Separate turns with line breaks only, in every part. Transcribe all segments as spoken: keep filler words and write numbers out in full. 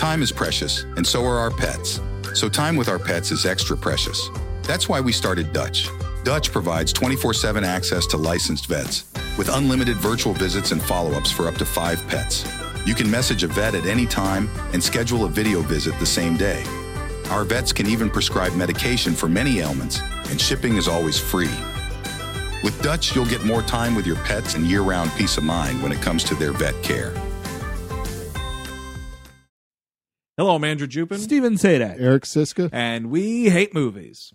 Time is precious, and so are our pets. So time with our pets is extra precious. That's why we started Dutch. Dutch provides twenty-four seven access to licensed vets, with unlimited virtual visits and follow-ups for up to five pets. You can message a vet at any time and schedule a video visit the same day. Our vets can even prescribe medication for many ailments, and shipping is always free. With Dutch, you'll get more time with your pets and year-round peace of mind when it comes to their vet care.
Hello, I'm Andrew Jupin.
Steven Sadak.
Eric Siska.
And we hate movies.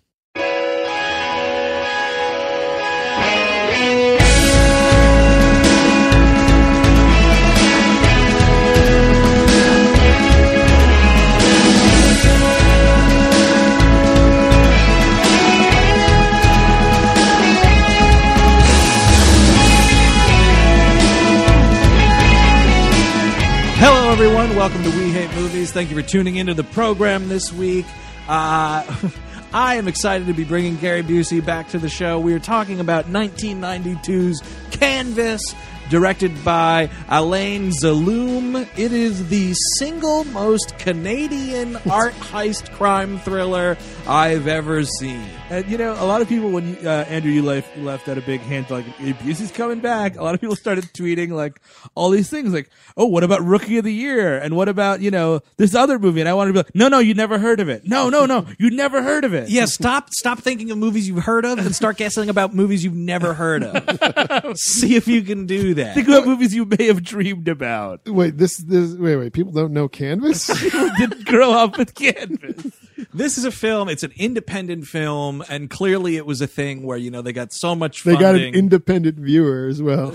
Hello, everyone. Welcome to We Hate Movies. Thank you for tuning into the program this week. Uh, I am excited to be bringing Gary Busey back to the show. We are talking about nineteen ninety-two's Canvas, directed by Alain Zaloom. It is the single most Canadian art heist crime thriller I've ever seen.
And, you know, a lot of people, when you, uh, Andrew, you left, left out a big hint, like, Busey's coming back. A lot of people started tweeting, like, all these things, like, oh, what about Rookie of the Year? And what about, you know, this other movie? And I wanted to be like, no, no, you never heard of it. No, no, no, you never heard of it.
Yeah, stop stop thinking of movies you've heard of and start guessing about movies you've never heard of. See if you can do that.
Think about movies you may have dreamed about.
Wait, this, this, wait, wait. People don't know Canvas?
People didn't grow up with Canvas.
This is a film. It's an independent film, and clearly it was a thing where, you know, they got so much
They
funding.
got an independent viewer as well.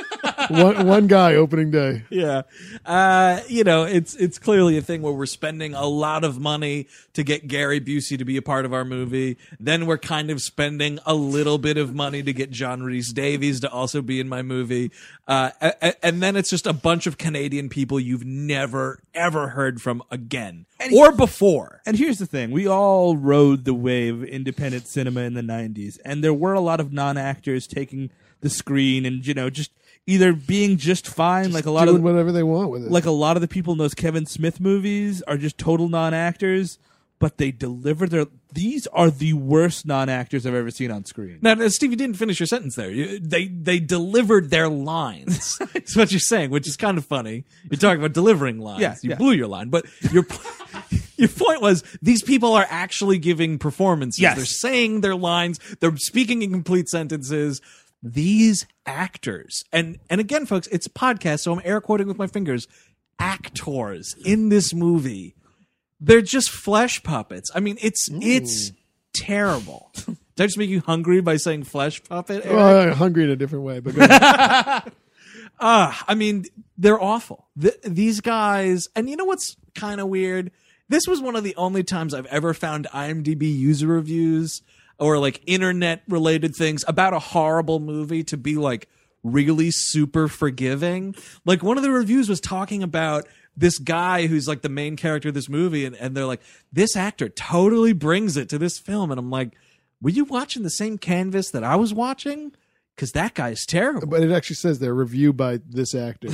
one one guy opening day.
Yeah. Uh, you know, it's it's clearly a thing where we're spending a lot of money to get Gary Busey to be a part of our movie. Then we're kind of spending a little bit of money to get John Rhys Davies to also be in my movie. Uh, and, and then it's just a bunch of Canadian people you've never, ever heard from again.
And
or before.
And here's the thing. We all rode the wave of independent cinema in the nineties. And there were a lot of non-actors taking the screen and, you know, just either being just fine,
Just
like a lot
doing
of
whatever they want with it.
like a lot of the people in those Kevin Smith movies are just total non-actors, but they deliver their. These are the worst non-actors I've ever seen on screen.
Now, now, Steve, you didn't finish your sentence there. You, they they delivered their lines. That's what you're saying, which is kind of funny. You're talking about delivering lines.
Yeah,
you
yeah.
blew your line, but your your point was these people are actually giving performances.
Yes.
They're saying their lines. They're speaking in complete sentences. These actors, and and again, folks, it's a podcast, so I'm air quoting with my fingers. Actors in this movie. They're just flesh puppets. I mean, it's
Ooh.
it's terrible. Did I just make you hungry by saying flesh puppet, Eric?
well, I'm hungry in a different way, but go ahead.
Uh, I mean, they're awful. Th- these guys, and you know what's kind of weird? This was one of the only times I've ever found IMDb user reviews or like internet related things about a horrible movie to be like really super forgiving. Like one of the reviews was talking about this guy who's like the main character of this movie, and, and they're like, this actor totally brings it to this film. And I'm like, were you watching the same Canvas that I was watching? Because that guy's terrible.
But it actually says there, review by this actor.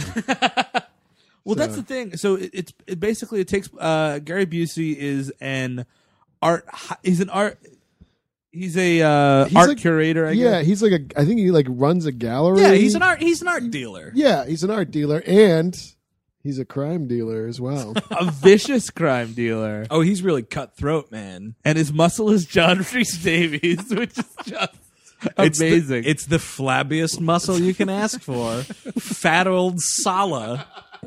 Well,
So-
that's the thing. So it, it's it basically it takes uh, Gary Busey is an art. He's an art. He's a uh,
He's
art
like-
curator. I
yeah,
guess.
he's like a, I think he like runs a gallery.
Yeah, he's an art. He's an art dealer.
Yeah, he's an art dealer, and he's a crime dealer as well.
a vicious crime dealer,
Oh, he's really cutthroat, man.
and his muscle is John Rhys Davies, which is just
It's the-
amazing.
It's the flabbiest muscle you can ask for. Fat old Sala.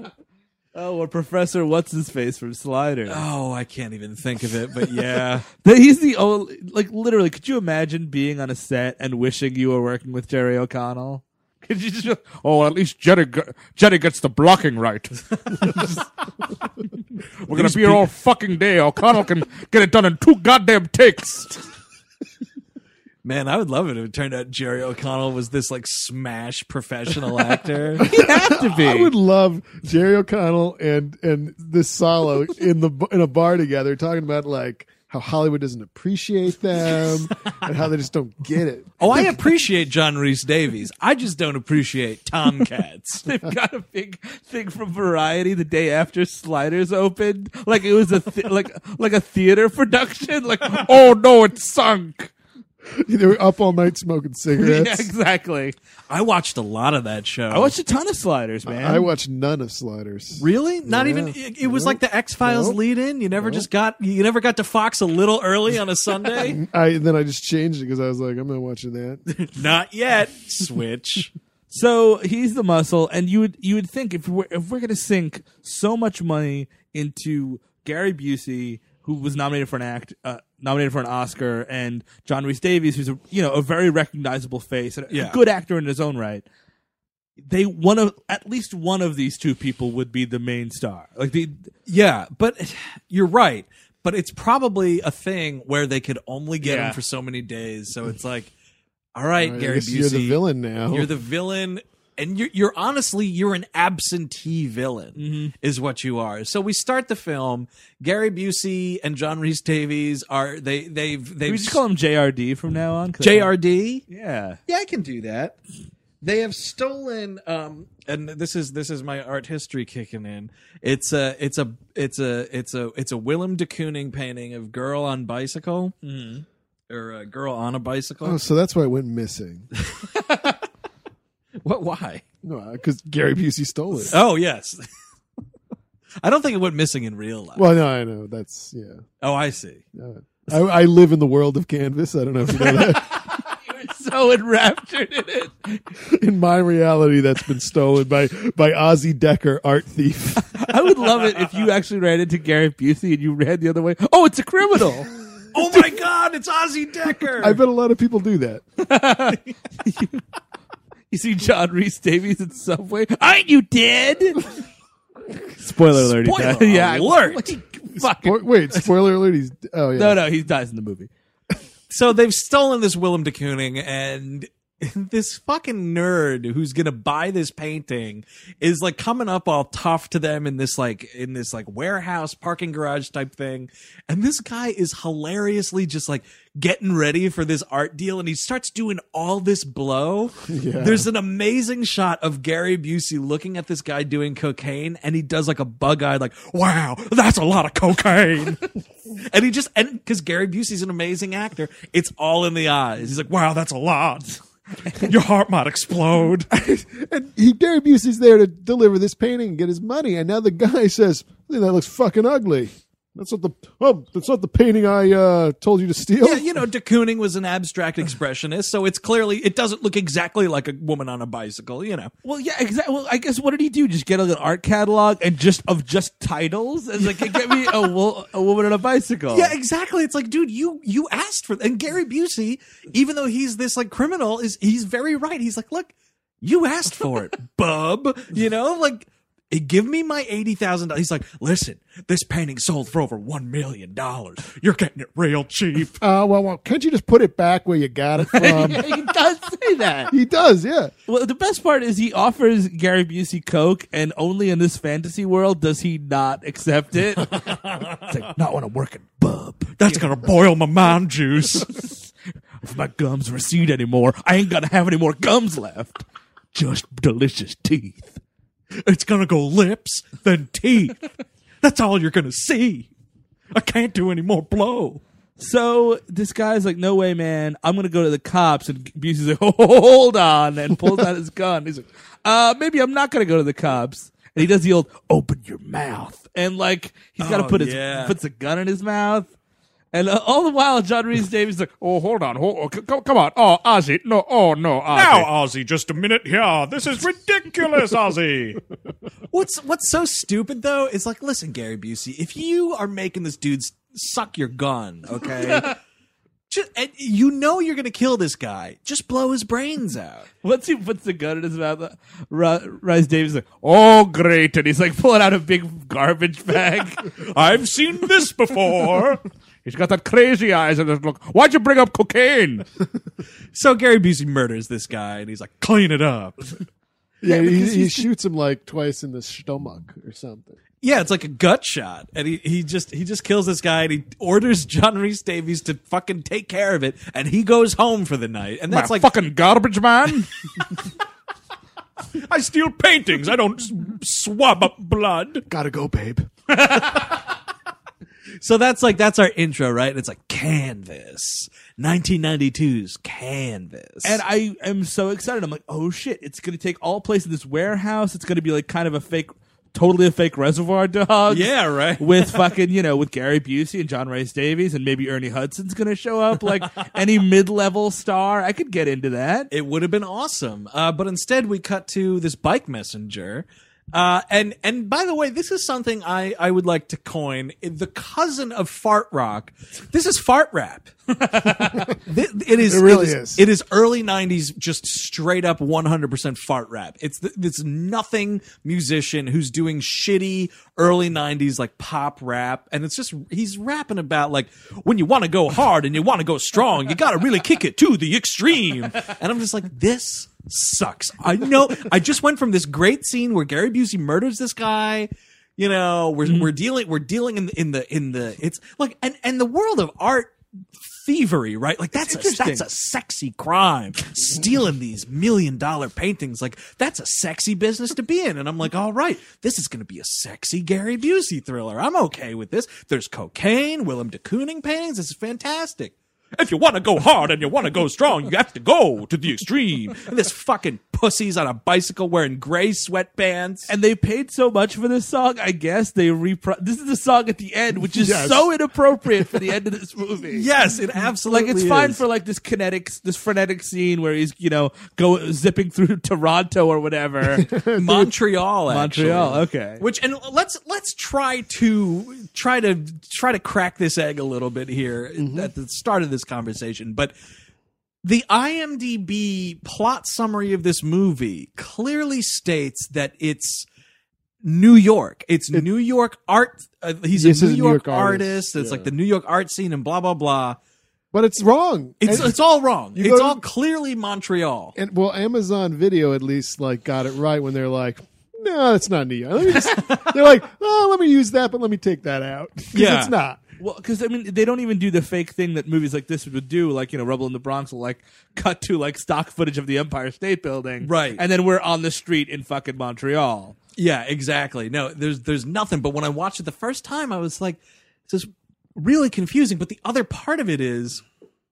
oh, or Professor What's His Face from Sliders.
Oh, I can't even think of it, but yeah.
That he's the only, like, literally, could you imagine being on a set and wishing you were working with Jerry O'Connell? Could you just, oh, at least Jerry, Jerry gets the blocking right. We're going to be here all fucking day. O'Connell can get it done in two goddamn takes.
Man, I would love it if it turned out Jerry O'Connell was this like smash professional actor.
He'd have to be.
I would love Jerry O'Connell and and this Salo in the in a bar together talking about like how Hollywood doesn't appreciate them and how they just don't get it.
Oh, I appreciate John Rhys Davies. I just don't appreciate Tomcats.
They've got a big thing from Variety the day after Sliders opened, like it was a th- like like a theater production. Like, oh no, it sunk.
They were up all night smoking cigarettes.
Yeah, exactly.
I watched a lot of that show.
I watched a ton of Sliders, man.
I watched none of Sliders.
Really? Not
Yeah.
even. It, it was
Nope.
like the X Files
Nope.
lead in. You never
Nope.
just got. You never got to Fox a little early on a Sunday.
I then I just changed it because I was like, I'm not watching that.
Not yet. Switch.
So he's the muscle, and you would you would think if we're if we're gonna sink so much money into Gary Busey, who was nominated for an act, uh, nominated for an Oscar, and John Rhys Davies, who's a you know a very recognizable face, and a
Yeah.
good actor in his own right. They one of at least one of these two people would be the main star. Like the
Yeah, but you're right. But it's probably a thing where they could only get
Yeah.
him for so many days. So it's like, all right,
I
Gary
guess
Busey,
you're the villain now.
You're the villain, and you're, you're honestly you're an absentee villain,
Mm-hmm.
is what you are. So we start the film. Gary Busey and John Rhys Davies are they they've
we
they've
just call him J R D from now on. 'Cause-
J R D.
Yeah.
Yeah, I can do that. They have stolen, um, and this is this is my art history kicking in. It's a it's a it's a it's a it's a Willem de Kooning painting of girl on bicycle, or a girl on a bicycle.
Oh, so that's why it went missing.
What? Why?
No, because Gary Busey stole it.
Oh yes. I don't think it went missing in real life.
Well, no, I know. That's, yeah.
Oh, I see.
Uh, I, I live in the world of Canvas. I don't know if you know that.
So enraptured in it.
In my reality, that's been stolen by, by Ozzy Decker, art thief.
I would love it if you actually ran into Gary Busey and you ran the other way. Oh, it's a criminal.
Oh my God! It's Ozzy Decker.
I bet a lot of people do that.
You see John Rhys Davies in Subway. Aren't you dead? Spoiler alert. he
Spoiler
died. Yeah,
alert.
he fucking-
Spo- Wait, spoiler alert. He's, oh, yeah.
no, no, he dies in the movie.
So they've stolen this Willem de Kooning, and this fucking nerd who's gonna buy this painting is like coming up all tough to them in this like in this like warehouse parking garage type thing, and this guy is hilariously just like getting ready for this art deal, and he starts doing all this blow.
Yeah.
There's an amazing shot of Gary Busey looking at this guy doing cocaine, and he does like a bug eyed like, "Wow, that's a lot of cocaine." And he just, and because Gary Busey's an amazing actor, it's all in the eyes. He's like, "Wow, that's a lot. Your heart might explode."
And he, Gary Busey's there to deliver this painting and get his money. And now the guy says, "That looks fucking ugly. That's not the, oh, that's not the painting I uh, told you to steal."
Yeah, you know, de Kooning was an abstract expressionist, so it's clearly, it doesn't look exactly like a woman on a bicycle, you know.
Well, yeah, exactly. Well, I guess what did he do? Just get like, an art catalog and just of just titles and like get me a, wo- a woman on a bicycle.
Yeah, exactly. It's like, dude, you you asked for, and Gary Busey, even though he's this like criminal, is he's very right. He's like, look, you asked for it, bub. You know, like, eh, give me my eighty thousand dollars. He's like, listen, this painting sold for over one million dollars. You're getting it real cheap.
Uh, well, well, can't you just put it back where you got it from?
he does say that.
He does, yeah.
Well, the best part is he offers Gary Busey coke, and only in this fantasy world does he not accept it. It's like, not when I'm working, bub.
That's going to boil my mind juice.
If my gums recede anymore, I ain't gonna have any more gums left. Just delicious teeth.
It's going to go lips, then teeth. That's all you're going to see. I can't do any more blow.
So this guy's like, no way, man. I'm going to go to the cops. And Busey's like, oh, hold on. And pulls out his gun. He's like, uh, maybe I'm not going to go to the cops. And he does the old, open your mouth. And like, he's got to
Oh,
put his,
yeah.
puts a gun in his mouth. And uh, all the while, John Rhys Davies is like, oh, hold on. Hold, oh, c- come on. Oh, Ozzy. No, oh, no, Ozzy.
Now, Ozzy, just a minute here. This is ridiculous, Ozzy.
What's what's so stupid though is like, listen, Gary Busey, if you are making this dude s- suck your gun, okay, just, and you know you're gonna kill this guy, just blow his brains out.
Once he puts the gun in his mouth, uh, R- Rhys Davies is like, oh, great. And he's like pulling out a big garbage bag.
I've seen this before.
He's got that crazy eyes and look. Why'd you bring up cocaine?
So Gary Busey murders this guy, and he's like, clean it up.
Yeah, he,
because
he
he's-
shoots him like twice in the stomach or something.
Yeah, it's like a gut shot, and he, he just he just kills this guy, and he orders John Rhys Davies to fucking take care of it, and he goes home for the night, and that's
My
like
fucking garbage man.
I steal paintings. I don't s- swab up blood.
Gotta go, babe.
so that's like that's our intro, right? And it's like Canvas, nineteen ninety-two's Canvas,
And I am so excited. I'm like, oh shit, it's going to take all place in this warehouse. It's going to be like kind of a fake, totally a fake Reservoir Dogs.
yeah, right.
With fucking, you know, with Gary Busey and John Rhys Davies and maybe Ernie Hudson's going to show up. Like any mid-level star. I could get into that.
It would have been awesome. Uh, but instead we cut to this bike messenger. Uh, and, and by the way, this is something I, I would like to coin. The cousin of fart rock. This is fart rap. Th- it is,
It really
it is,
is.
It is early nineties, just straight up one hundred percent fart rap. It's, th- it's nothing musician who's doing shitty early nineties, like pop rap. And it's just, he's rapping about like, when you want to go hard and you want to go strong, you got to really kick it to the extreme. And I'm just like, this sucks. I know. I just went from this great scene where Gary Busey murders this guy. You know, we're
Mm-hmm.
we're dealing we're dealing in the in the in the it's like and and the world of art thievery, right? Like that's a,
interesting.
that's a sexy crime. Stealing these million dollar paintings, like that's a sexy business to be in. And I'm like, all right, this is going to be a sexy Gary Busey thriller. I'm okay with this. There's cocaine, Willem de Kooning paintings. This is fantastic. If you want to go hard and you want to go strong, you have to go to the extreme. And this fucking pussy's on a bicycle wearing gray sweatpants.
And they paid so much for this song, I guess they repro- this is the song at the end, which is
Yes.
so inappropriate for the end of this movie.
Yes, it absolutely
Like it's fine
is.
for like this kinetic, this frenetic scene where he's, you know, go zipping through Toronto or whatever.
Montreal, actually.
Montreal, okay.
Which and let's let's try to try to try to crack this egg a little bit here at the start of this conversation. But the IMDb plot summary of this movie clearly states that it's New York. It's New York art. Uh, he's
This
a
is
New
a New
York,
York
artist.
artist,
It's
yeah.
like the New York art scene and blah blah blah.
But it's wrong.
It's
and,
it's all wrong.
You
It's
go to-
all clearly Montreal.
and well, Amazon Video at least like got it right when they're like, no, that's not New York. Let me just, they're like, oh, let me use that, but let me take that out. 'Cause
Yeah.
it's not.
Well, because I mean, they don't even do the fake thing that movies like this would do. Like, you know, Rebel in the Bronx will like cut to like stock footage of the Empire State Building,
Right.
And then we're on the street in fucking Montreal.
Yeah, exactly. No, there's there's nothing. But when I watched it the first time, I was like, this is really confusing. But the other part of it is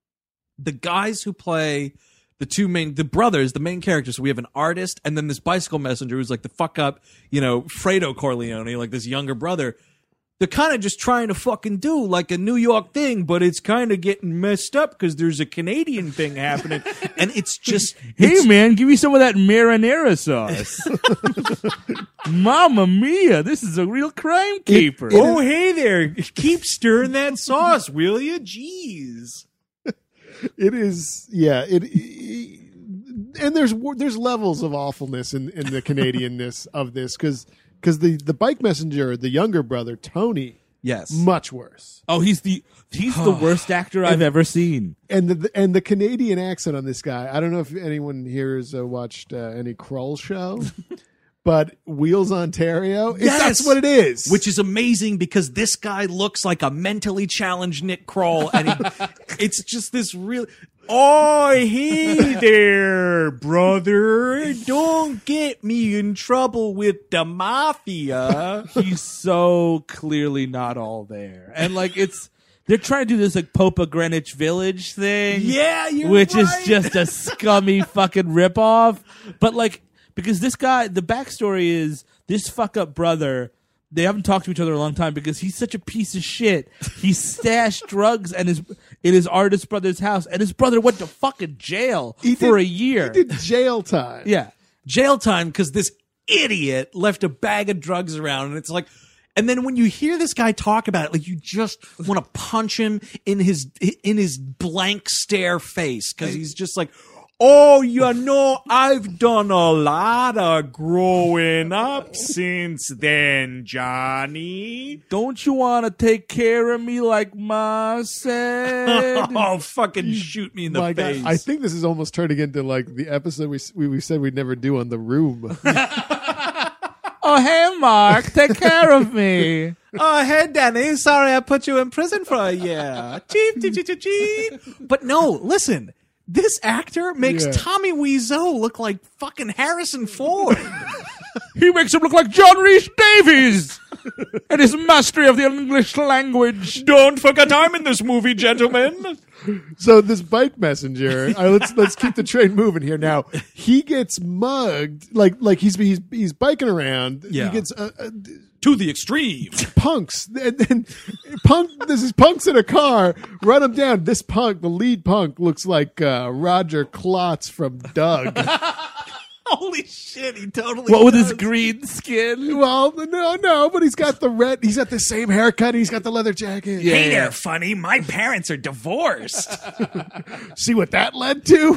the guys who play the two main, the brothers, the main characters. So we have an artist and then this bicycle messenger who's like the fuck up, you know, Fredo Corleone, like this younger brother. They're kind of just trying to fucking do like a New York thing, but it's kind of getting messed up because there's a Canadian thing happening. And it's just,
Hey,
it's-
man, give me some of that marinara sauce. Mamma mia, this is a real crime caper.
it-
oh, hey there. Keep stirring that sauce, will you? Jeez.
It is, yeah. It, it and there's there's levels of awfulness in, in the Canadianness of this because because the the bike messenger, the younger brother Tony,
Yes.
much worse.
Oh, he's the he's the worst actor I've ever seen.
And the and the Canadian accent on this guy. I don't know if anyone here has uh, watched uh, any Kroll show, but Wheels Ontario. it-
Yes!
That's what it is.
Which is amazing because this guy looks like a mentally challenged Nick Kroll, and he, it's just this real. Oh, hey there, brother! Don't get me in trouble with the mafia.
He's so clearly not all there, and like it's they're trying to do this like Popa Greenwich Village thing,
Yeah, you're
which is
right.
just a scummy fucking ripoff. But like because this guy, the backstory is this fuck up brother. They haven't talked to each other in a long time because he's such a piece of shit. He stashed drugs and his in his artist brother's house, and his brother went to fucking jail
He
for
did-
a year.
He did jail time.
Yeah.
jail time because this idiot left a bag of drugs around, and it's like. And then when you hear this guy talk about it, like you just want to punch him in his in his blank stare face because he's just like, "Oh, you know, I've done a lot of growing up since then, Johnny."
Don't you want to take care of me like Ma said?
Oh, fucking shoot me in the
My God,
face!
I think this is almost turning into like the episode we we, we said we'd never do on The Room.
Oh, hey, Mark, take care of me.
Oh, hey, Danny. Sorry I put you in prison for a year. Cheep, cheep, cheep, cheep, cheep. But no, listen. This actor makes
Yeah.
Tommy Wiseau look like fucking Harrison Ford.
He makes him look like John Rhys Davies and his mastery of the English language.
Don't forget I'm in this movie, gentlemen.
So this bike messenger, all right, let's let's keep the train moving here. Now he gets mugged, like like he's he's he's biking around.
Yeah.
He gets uh, uh,
To the extreme.
punks, and then punk. This is punks in a car. Run him down. This punk, the lead punk, looks like uh, Roger Klotz from Doug.
Holy shit, he totally
What with
does.
his green skin?
Well, no, no, but he's got the red. He's got the same haircut. He's got the leather jacket.
Yeah.
Hey there, funny. My parents are divorced.
See what that led to?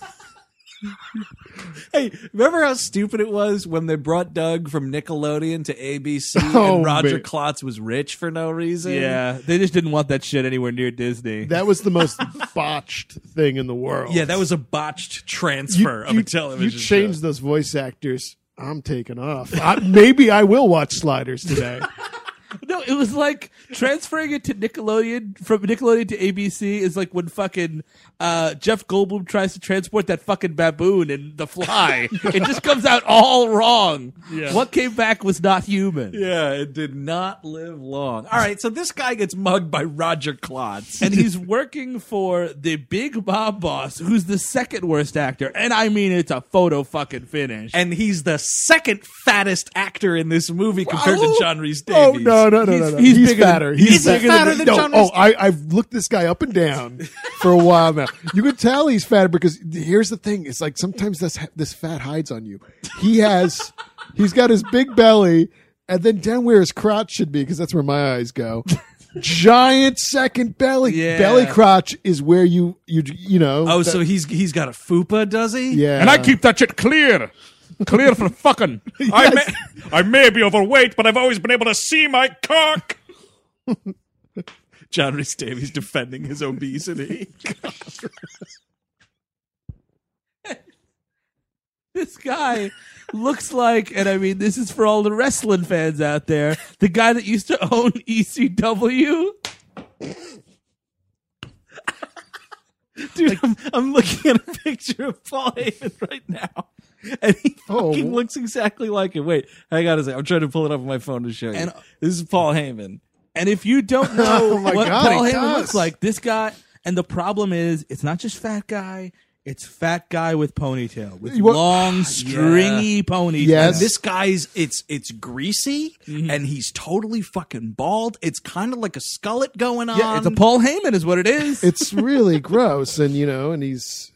Hey, remember how stupid it was when they brought Doug from Nickelodeon to A B C
Oh,
and Roger
man.
Klotz was rich for no reason?
Yeah, they just didn't want that shit anywhere near Disney.
That was the most botched thing in the world.
Yeah, that was a botched transfer of a television
You changed
show.
those voice actors. I'm taking off. I, maybe I will watch Sliders today.
No, it was like transferring it to Nickelodeon from Nickelodeon to A B C is like when fucking uh, Jeff Goldblum tries to transport that fucking baboon in The Fly. It just comes out all wrong.
Yeah.
What came back was not human.
Yeah, it did not live long. All right, so this guy gets mugged by Roger Klotz.
And he's working for the big mob boss, who's the second worst actor. And I mean, it's a photo fucking finish.
And he's the second fattest actor in this movie compared to John Rhys
Oh
Davies.
no no no
He's-
no! no.
he's
He's,
bigger than-
fatter.
he's
He's,
bigger
fatter
than
no,
John
Oh,
Rhys-
I, I've looked this guy up and down for a while now. You can tell he's fatter because here's the thing: it's like sometimes this this fat hides on you. He has, he's got his big belly, and then down where his crotch should be, because that's where my eyes go. Giant second belly,
Yeah.
belly crotch is where you you you know.
Oh,
that-
so he's he's got a fupa, does he?
yeah,
And I keep that shit clear. Clear for fucking. I, may, I may be overweight, but I've always been able to see my cock.
John Rhys Davies defending his obesity.
This guy looks like, and I mean, this is for all the wrestling fans out there, the guy that used to own E C W.
Dude, I'm, I'm looking at a picture of Paul Heyman right now. And he
Oh.
fucking looks exactly like him. Wait, hang on a second. I'm trying to pull it up on my phone to show you.
And-
This is Paul Heyman.
And if you don't know
Oh my
what
God,
Paul
he
Heyman
does.
looks like, this guy, and the problem is, it's not just fat guy, it's fat guy with ponytail, with
What-
long, stringy ponytail.
Yes.
And this guy's it's it's greasy and he's totally fucking bald. It's kind of like a skullet going on.
Yeah, it's a Paul Heyman is what it is.
it's really gross, and you know, and he's.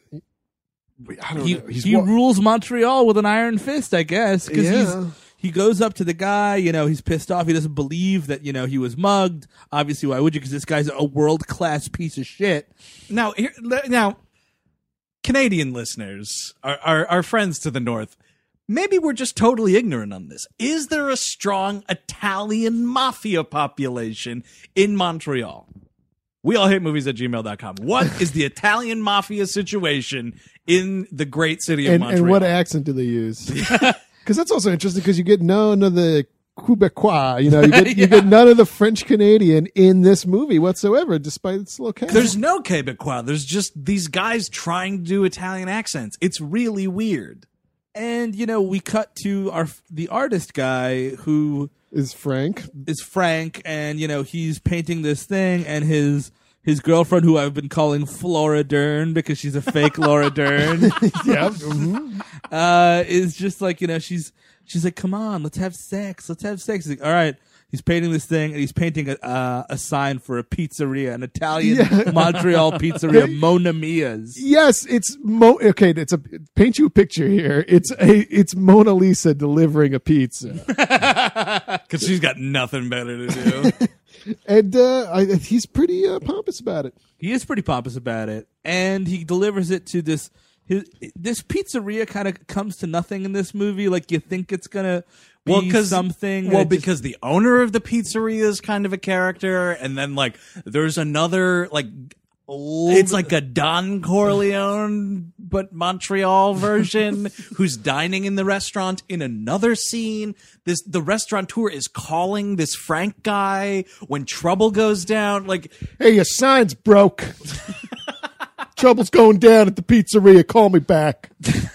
I don't
he
know. He's
he
wa-
rules Montreal with an iron fist, I guess, because
Yeah.
he's he goes up to the guy. You know, he's pissed off. He doesn't believe that you know he was mugged. Obviously, why would you? Because this guy's a world class piece of shit.
Now, here, now, Canadian listeners, our, our our friends to the north, maybe we're just totally ignorant on this. Is there a strong Italian mafia population in Montreal? We all hate movies at gmail dot com. What is the Italian mafia situation in the great city of
and,
Montreal?
and what accent do they use? Because that's also interesting because you get none of the Quebecois, you know, you get,
Yeah.
you get none of the French Canadian in this movie whatsoever, despite its locale.
There's no Quebecois. There's just these guys trying to do Italian accents. It's really weird.
And you know, we cut to our the artist guy who
is Frank.
is Frank, and you know he's painting this thing, and his his girlfriend, who I've been calling Flora Dern because she's a fake Laura Dern,
Yeah. mhm.
uh, is just like you know she's she's like, come on, let's have sex, let's have sex. He's like, all right. He's painting this thing, and he's painting a uh, a sign for a pizzeria, an Italian
Yeah.
Montreal pizzeria, Mona Mia's.
Yes, it's Mo. Okay, it's a paint you a picture here. It's a it's Mona Lisa delivering a pizza,
Because she's got nothing better to do.
and uh, I, he's pretty uh, pompous about it.
He is pretty pompous about it, and he delivers it to this. His, this pizzeria kind of comes to nothing in this movie. Like you think it's gonna be
Well, because
something.
Well,
and it just-
because the owner of the pizzeria is kind of a character, and then like there's another like it's like a Don Corleone but Montreal version, who's dining in the restaurant in another scene. This the restaurateur is calling this Frank guy when trouble goes down. Like,
hey, your sign's broke. Trouble's going down at the pizzeria. Call me back.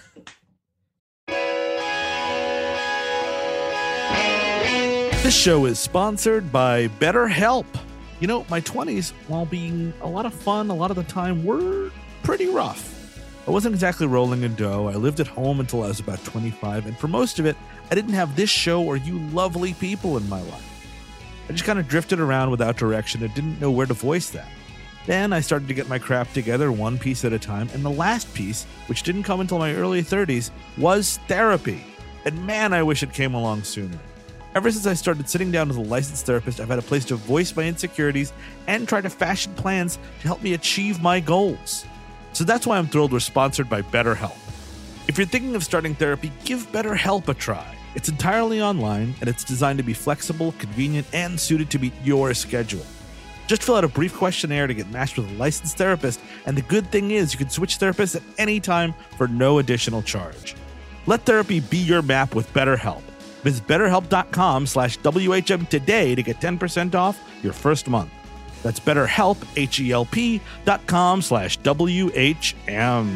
This show is sponsored by BetterHelp. You know, my twenties, while being a lot of fun, a lot of the time were pretty rough. I wasn't exactly rolling in dough. I lived at home until I was about twenty-five, and for most of it, I didn't have this show or you lovely people in my life. I just kind of drifted around without direction and didn't know where to voice that. Then I started to get my crap together one piece at a time, and the last piece, which didn't come until my early thirties, was therapy. And man, I wish it came along sooner. Ever since I started sitting down with a licensed therapist, I've had a place to voice my insecurities and try to fashion plans to help me achieve my goals. So that's why I'm thrilled we're sponsored by BetterHelp. If you're thinking of starting therapy, give BetterHelp a try. It's entirely online, and it's designed to be flexible, convenient, and suited to meet your schedule. Just fill out a brief questionnaire to get matched with a licensed therapist, and the good thing is you can switch therapists at any time for no additional charge. Let therapy be your map with BetterHelp. Visit betterhelp.com slash WHM today to get ten percent off your first month. That's BetterHelp, H-E-L-P dot com slash W-H-M.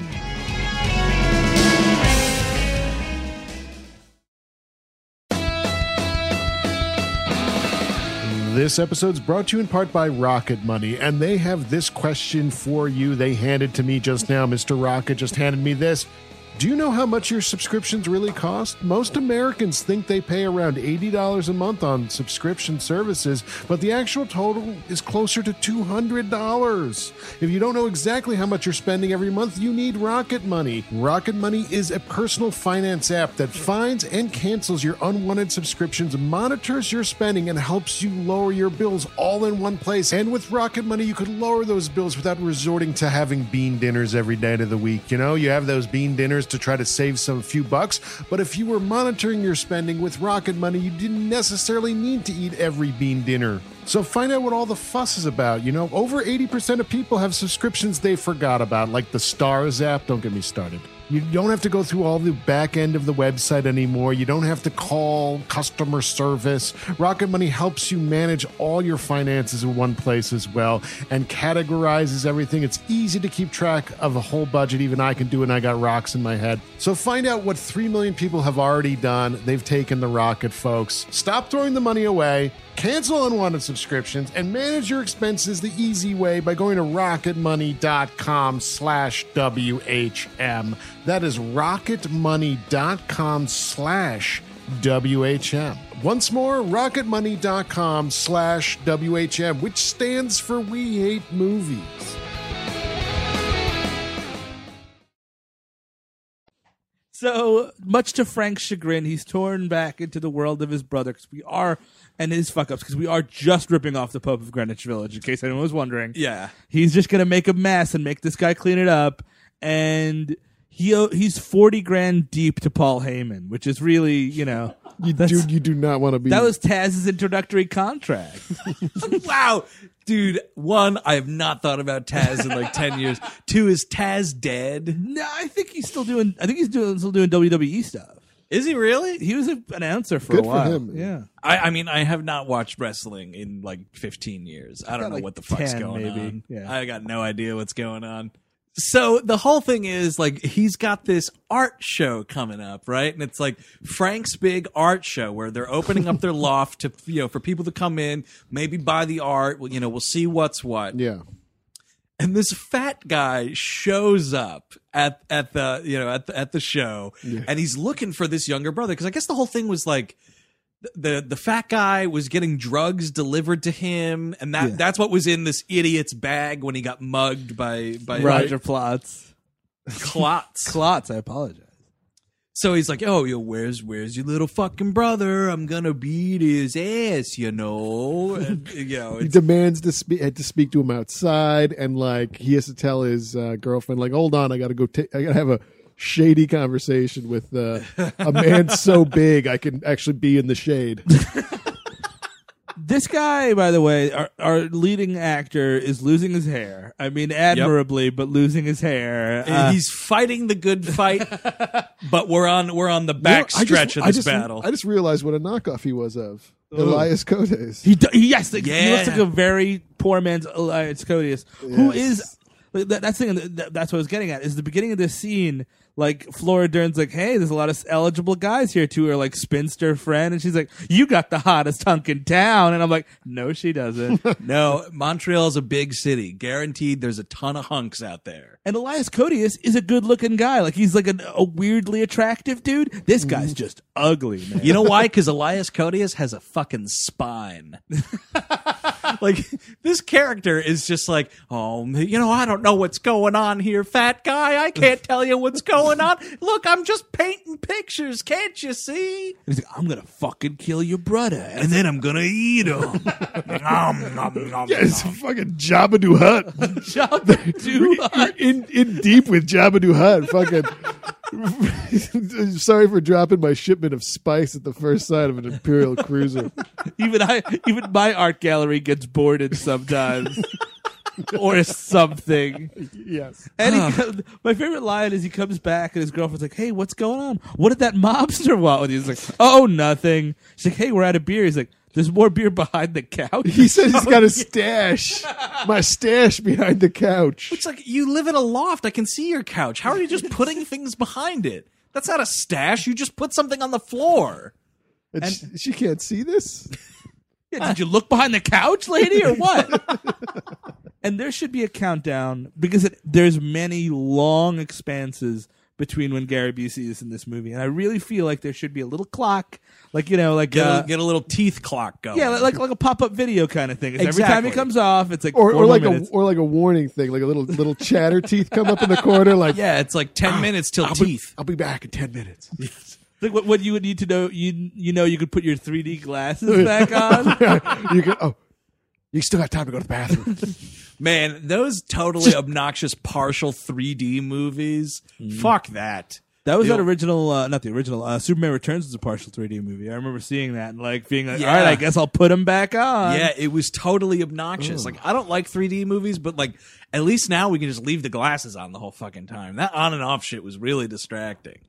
This episode's brought to you in part by Rocket Money, and they have this question for you. They handed to me just now. Mister Rocket just handed me this. Do you know how much your subscriptions really cost? Most Americans think they pay around eighty dollars a month on subscription services, but the actual total is closer to two hundred dollars. If you don't know exactly how much you're spending every month, you need Rocket Money. Rocket Money is a personal finance app that finds and cancels your unwanted subscriptions, monitors your spending, and helps you lower your bills all in one place. And with Rocket Money, you could lower those bills without resorting to having bean dinners every day of the week. You know, you have those bean dinners to try to save some few bucks, but if you were monitoring your spending with Rocket Money, you didn't necessarily need to eat every bean dinner. So find out what all the fuss is about. You know, over eighty percent of people have subscriptions they forgot about, like the Stars app. Don't get me started. You don't have to go through all the back end of the website anymore. You don't have to call customer service. Rocket Money helps you manage all your finances in one place as well and categorizes everything. It's easy to keep track of a whole budget. Even I can do it, and I got rocks in my head. So find out what three million people have already done. They've taken the Rocket, folks. Stop throwing the money away. Cancel unwanted subscriptions and manage your expenses the easy way by going to rocketmoney.com slash WHM. That is rocketmoney.com slash WHM. Once more, rocketmoney.com slash WHM, which stands for We Hate Movies.
So, much to Frank's chagrin, he's torn back into the world of his brother, because we are, and his fuck-ups, because we are just ripping off the Pope of Greenwich Village, in case anyone was wondering.
yeah.
He's just going to make a mess and make this guy clean it up, and he he's forty grand deep to Paul Heyman, which is really, you know...
You do, you do not want to be...
That was Taz's introductory contract.
Wow. Dude, one, I have not thought about Taz in like ten years. Two, is Taz dead?
No, I think he's still doing, I think he's doing, still doing W W E stuff.
Is he really?
He was an announcer for
Good
a
for
while.
him.
Yeah.
I, I mean, I have not watched wrestling in like fifteen years. I don't
Got
know
like
what the fuck's
ten,
going
maybe.
on.
Yeah.
I got no idea what's going on. So the whole thing is like he's got this art show coming up, right? And it's like Frank's big art show where they're opening up their loft to, you know, for people to come in, maybe buy the art. Well, you know, we'll see what's what.
Yeah.
And this fat guy shows up at at the you know at the, at the show,
Yeah.
and he's looking for this younger brother because I guess the whole thing was like the the fat guy was getting drugs delivered to him, and that
Yeah.
that's what was in this idiot's bag when he got mugged by by
Roger Plotz.
Klotz.
Klotz, I apologize.
So he's like, "Oh, yo, where's where's your little fucking brother? I'm gonna beat his ass, you know." And, you know,
He
it's,
demands to speak to speak to him outside, and like he has to tell his uh, girlfriend, like, "Hold on, I got to go. Ta- I got to have a shady conversation with uh, a man so big I can actually be in the shade."
This guy, by the way, our, our leading actor is losing his hair. I mean, admirably, but losing his hair. Uh,
He's fighting the good fight, but we're on we're on the back
You know, I
stretch
just,
of
I
this
just,
battle.
I just realized what a knockoff he was of Elias Cotes.
he, do, he yes, like, he
Yeah.
looks like a very poor man's Elias Coteus, who
Yes.
is that, that's the thing. That, that's what I was getting at. Is the beginning of this scene. Like, Flora Dern's like, hey, there's a lot of eligible guys here to her, like, spinster friend. And she's like, you got the hottest hunk in town. And I'm like, no, she doesn't.
No, Montreal's a big city. Guaranteed there's a ton of hunks out there.
And Elias Coteus is a good looking guy. Like, he's like a, a weirdly attractive dude. This guy's just ugly, man.
You know why? Because Elias Coteus has a fucking spine. Like, this character is just like, oh, you know, I don't know what's going on here, fat guy. I can't tell you what's going on. Look, I'm just painting pictures. Can't you see?
And he's like, I'm going to fucking kill your brother.
And then I'm going to eat him. nom, nom, nom,
Yeah, it's
nom.
fucking Jabba the Hutt.
Jabba the Hutt.
in in deep with Jabba the Hutt. Fucking. Sorry for dropping my shipment of spice at the first sight of an Imperial cruiser.
Even I, even my art gallery gets boarded sometimes. Or something.
Yes.
And he, co- my favorite line is he comes back and his girlfriend's like, hey, what's going on? What did that mobster want with you? He's like, oh, nothing. She's like, hey, we're out of beer. He's like, there's more beer behind the couch.
He says he's got a stash. My stash behind the couch.
It's like, you live in a loft. I can see your couch. How are you just putting things behind it? That's not a stash. You just put something on the floor.
And she, she can't see this?
Yeah, did you look behind the couch, lady, or what? And there should be a countdown because it, there's many long expanses between when Gary Busey is in this movie, and I really feel like there should be a little clock, like you know, like
Get,
uh,
a, get a little teeth clock going.
yeah, like like a pop up video kind of thing. It's Every time he
Exactly.
comes off, it's like
Or,
four
or like
more
a
minutes.
or like a warning thing, like a little little chatter teeth come up in the corner, like
Yeah, it's like ten minutes till
I'll be,
teeth.
I'll be back in ten minutes.
Like what, what you would need to know, you you know, you could put your three D glasses back on.
You can oh, you still got time to go to the bathroom.
Man, those totally obnoxious partial three D movies. Fuck that.
That was
The-
that original, uh, not the original. Uh, Superman Returns was a partial three D movie. I remember seeing that and like being like,
Yeah.
all right, I guess I'll put him back on.
Yeah, it was totally obnoxious. Like, I don't like three D movies, but like, at least now we can just leave the glasses on the whole fucking time. That on and off shit was really distracting.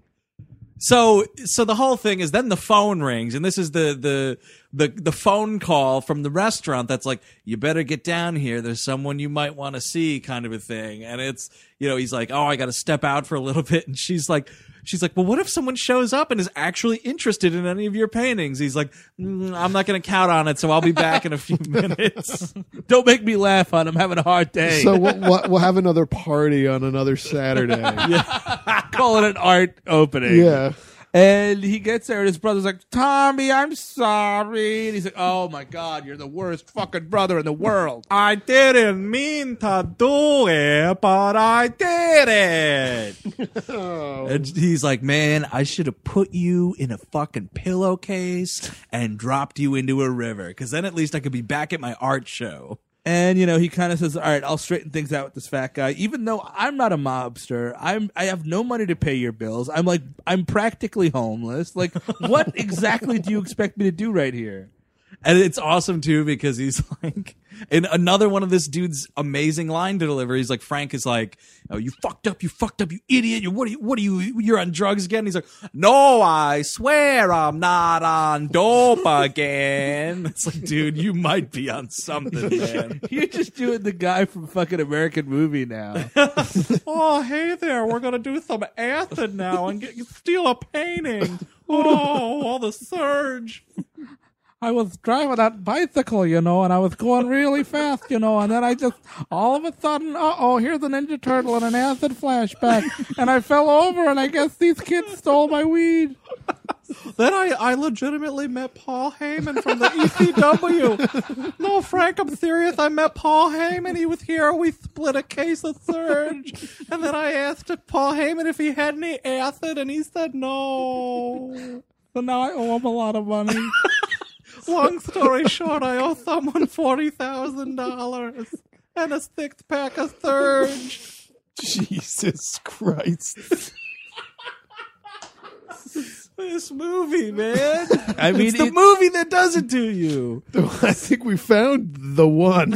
So, so the whole thing is then the phone rings, and this is the the the the phone call from the restaurant that's like, you better get down here. There's someone you might want to see, kind of a thing. And it's, you know, he's like, oh, I got to step out for a little bit, and she's like. She's like, well, what if someone shows up and is actually interested in any of your paintings? He's like, mm, I'm not going to count on it, so I'll be back in a few minutes.
Don't make me laugh on. I'm having a hard day.
So we'll, we'll, we'll have another party on another Saturday.
Call it an art opening.
Yeah.
And he gets there, and his brother's like, Tommy, I'm sorry. And he's like, oh my God, you're the worst fucking brother in the world.
I didn't mean to do it, but I did it. And he's like, man, I should have put you in a fucking pillowcase and dropped you into a river, because then at least I could be back at my art show.
And, you know, he kind of says, all right, I'll straighten things out with this fat guy. Even though I'm not a mobster, I'm, I have no money to pay your bills. I'm like, I'm practically homeless. Like, what exactly do you expect me to do right here?
And it's awesome too, because he's like, in another one of this dude's amazing line to deliver, he's like, Frank is like, oh, you fucked up, you fucked up, you idiot. You, what are you, what are you, you're on drugs again? He's like, no, I swear I'm not on dope again. It's like, dude, you might be on something, man.
You're just doing the guy from fucking American Movie now.
Oh, hey there, we're going to do some acid now and get, steal a painting. Oh, all the surge.
I was driving that bicycle, you know, and I was going really fast, you know, and then I just, all of a sudden, uh-oh, here's a Ninja Turtle and an acid flashback, and I fell over, and I guess these kids stole my weed.
Then I, I legitimately met Paul Heyman from the E C W. No, Frank, I'm serious. I met Paul Heyman. He was here. We split a case of Surge. And then I asked Paul Heyman if he had any acid, and he said no.
So now I owe him a lot of money.
Long story short, I owe someone forty thousand dollars and a six pack of Surge.
Jesus Christ.
This movie, man.
I mean,
it's the
it-
movie that does it to you.
I think we found the one.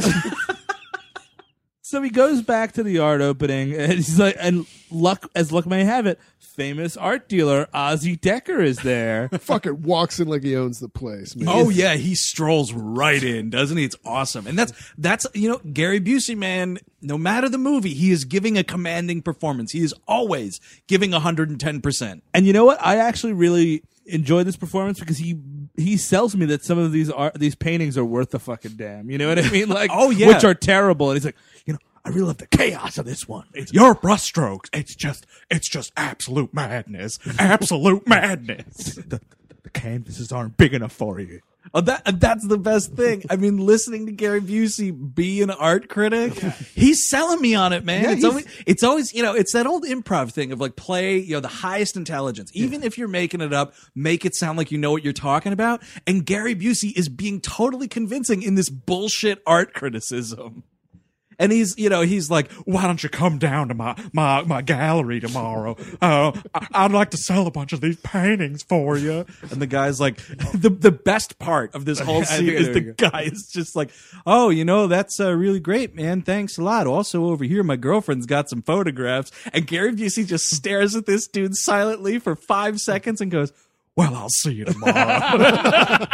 So he goes back to the art opening, and he's like, and luck as luck may have it, famous art dealer Ozzy Decker is there.
Fucking walks in like he owns the place, man.
Oh yeah, he strolls right in, doesn't he? It's awesome. And that's that's you know, Gary Busey, man, no matter the movie, he is giving a commanding performance. He is always giving one hundred ten percent.
And you know what? I actually really enjoy this performance because he he sells me that some of these art these paintings are worth the fucking damn. You know what I mean? Like,
Oh, yeah.
which are terrible. And he's like, you know, I really love the chaos of this one. It's
Your brushstrokes, it's just, it's just absolute madness. Absolute madness.
the, the canvases aren't big enough for you.
Oh, that that's the best thing. I mean, listening to Gary Busey be an art critic, he's selling me on it, man.
Yeah,
it's
he's-
always, it's always, you know, it's that old improv thing of like play, you know, the highest intelligence. Even if you're making it up, make it sound like you know what you're talking about. And Gary Busey is being totally convincing in this bullshit art criticism. And he's, you know, he's like,
Why don't you come down to my, my, my gallery tomorrow? Uh, I, I'd like to sell a bunch of these paintings for you.
and the guy's like, the the best part of this whole
I
scene
think I
is
know
the
where
guy is just like, oh, you know, that's uh, really great, man. Thanks a lot. Also over here, my girlfriend's got some photographs. And Gary Busey just stares at this dude silently for five seconds and goes,
Well, I'll see you tomorrow.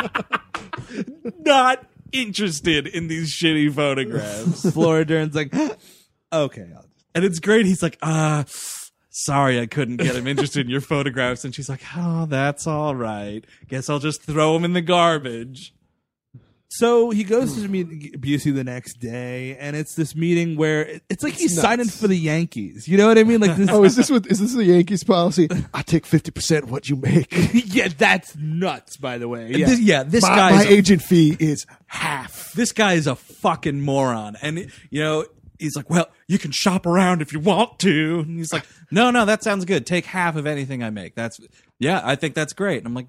not interested in these shitty photographs.
Flora Dern's like, okay, I'll just
And it's great. He's like, uh, sorry, I couldn't get him interested in your photographs. And she's like, oh, that's all right. Guess I'll just throw him in the garbage.
So he goes to meet Busey the next day, and it's this meeting where it- it's like he's
nuts.
signing for the Yankees. You know what I mean? Like this.
Oh, is this what is this the Yankees policy? I take fifty percent of what you make.
Yeah, that's nuts. By the way, yeah.
This, yeah, this
My,
guy
my
is a
agent fee is half.
this guy is a fucking moron. And, you know, he's like, well,
You can shop around if you want to.
and he's like, no, no, that sounds good. Take half of anything I make. That's, yeah, I think that's great. And I'm like,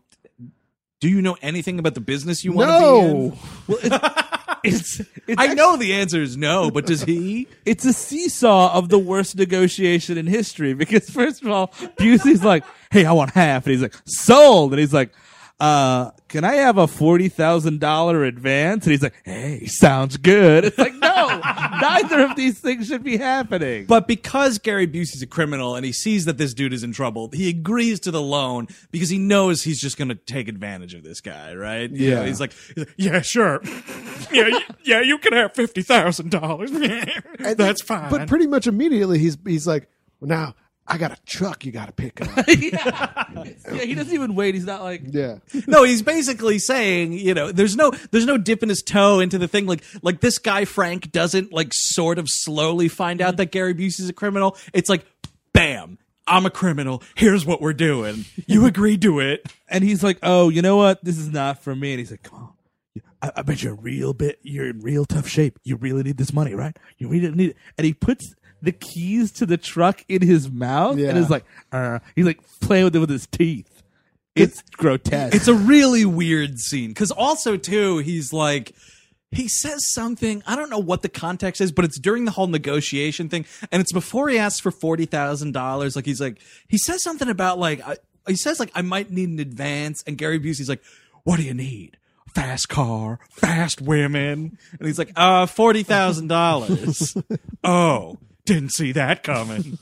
do you know anything about the business you want to be in?
No.
Well, it's, it's, it's
I know the answer is no, but does he?
it's a seesaw of the worst negotiation in history because first of all, Busey's like, "Hey, I want half," and he's like, "Sold," and he's like, "Uh, can I have a forty thousand dollar advance?" And he's like, "Hey, sounds good." It's like, no, neither of these things should be happening.
But because Gary Busey's a criminal and he sees that this dude is in trouble, he agrees to the loan because he knows he's just going to take advantage of this guy, right? You know,
Yeah.
he's like, he's like,
Yeah, sure. Yeah, y- yeah, you can have fifty thousand dollars. That's fine.
But pretty much immediately he's he's like, well, now I got a truck you got to pick up.
yeah. Yeah, he doesn't even wait. He's not like,
Yeah.
no, he's basically saying, you know, there's no, there's no dipping his toe into the thing. Like, like this guy Frank doesn't like sort of slowly find out that Gary Busey's a criminal. It's like, bam, I'm a criminal. Here's what we're doing. You agreed to it.
and he's like, "Oh, you know what? This is not for me." And he's like, "Come on, I, I bet you're real bit. You're in real tough shape. You really need this money, right? You really need it." And he puts the keys to the truck in his mouth
Yeah.
and is like, uh, he's like playing with it with his teeth. It's grotesque.
It's a really weird scene because also too, he's like, he says something. I don't know what the context is, but it's during the whole negotiation thing, and it's before he asks for forty thousand dollars. Like he's like, he says something about like, I, he says like, I might need an advance, and Gary Busey's like, what do you need? Fast car, fast women, and he's like, uh, forty thousand dollars.
oh, didn't see that coming.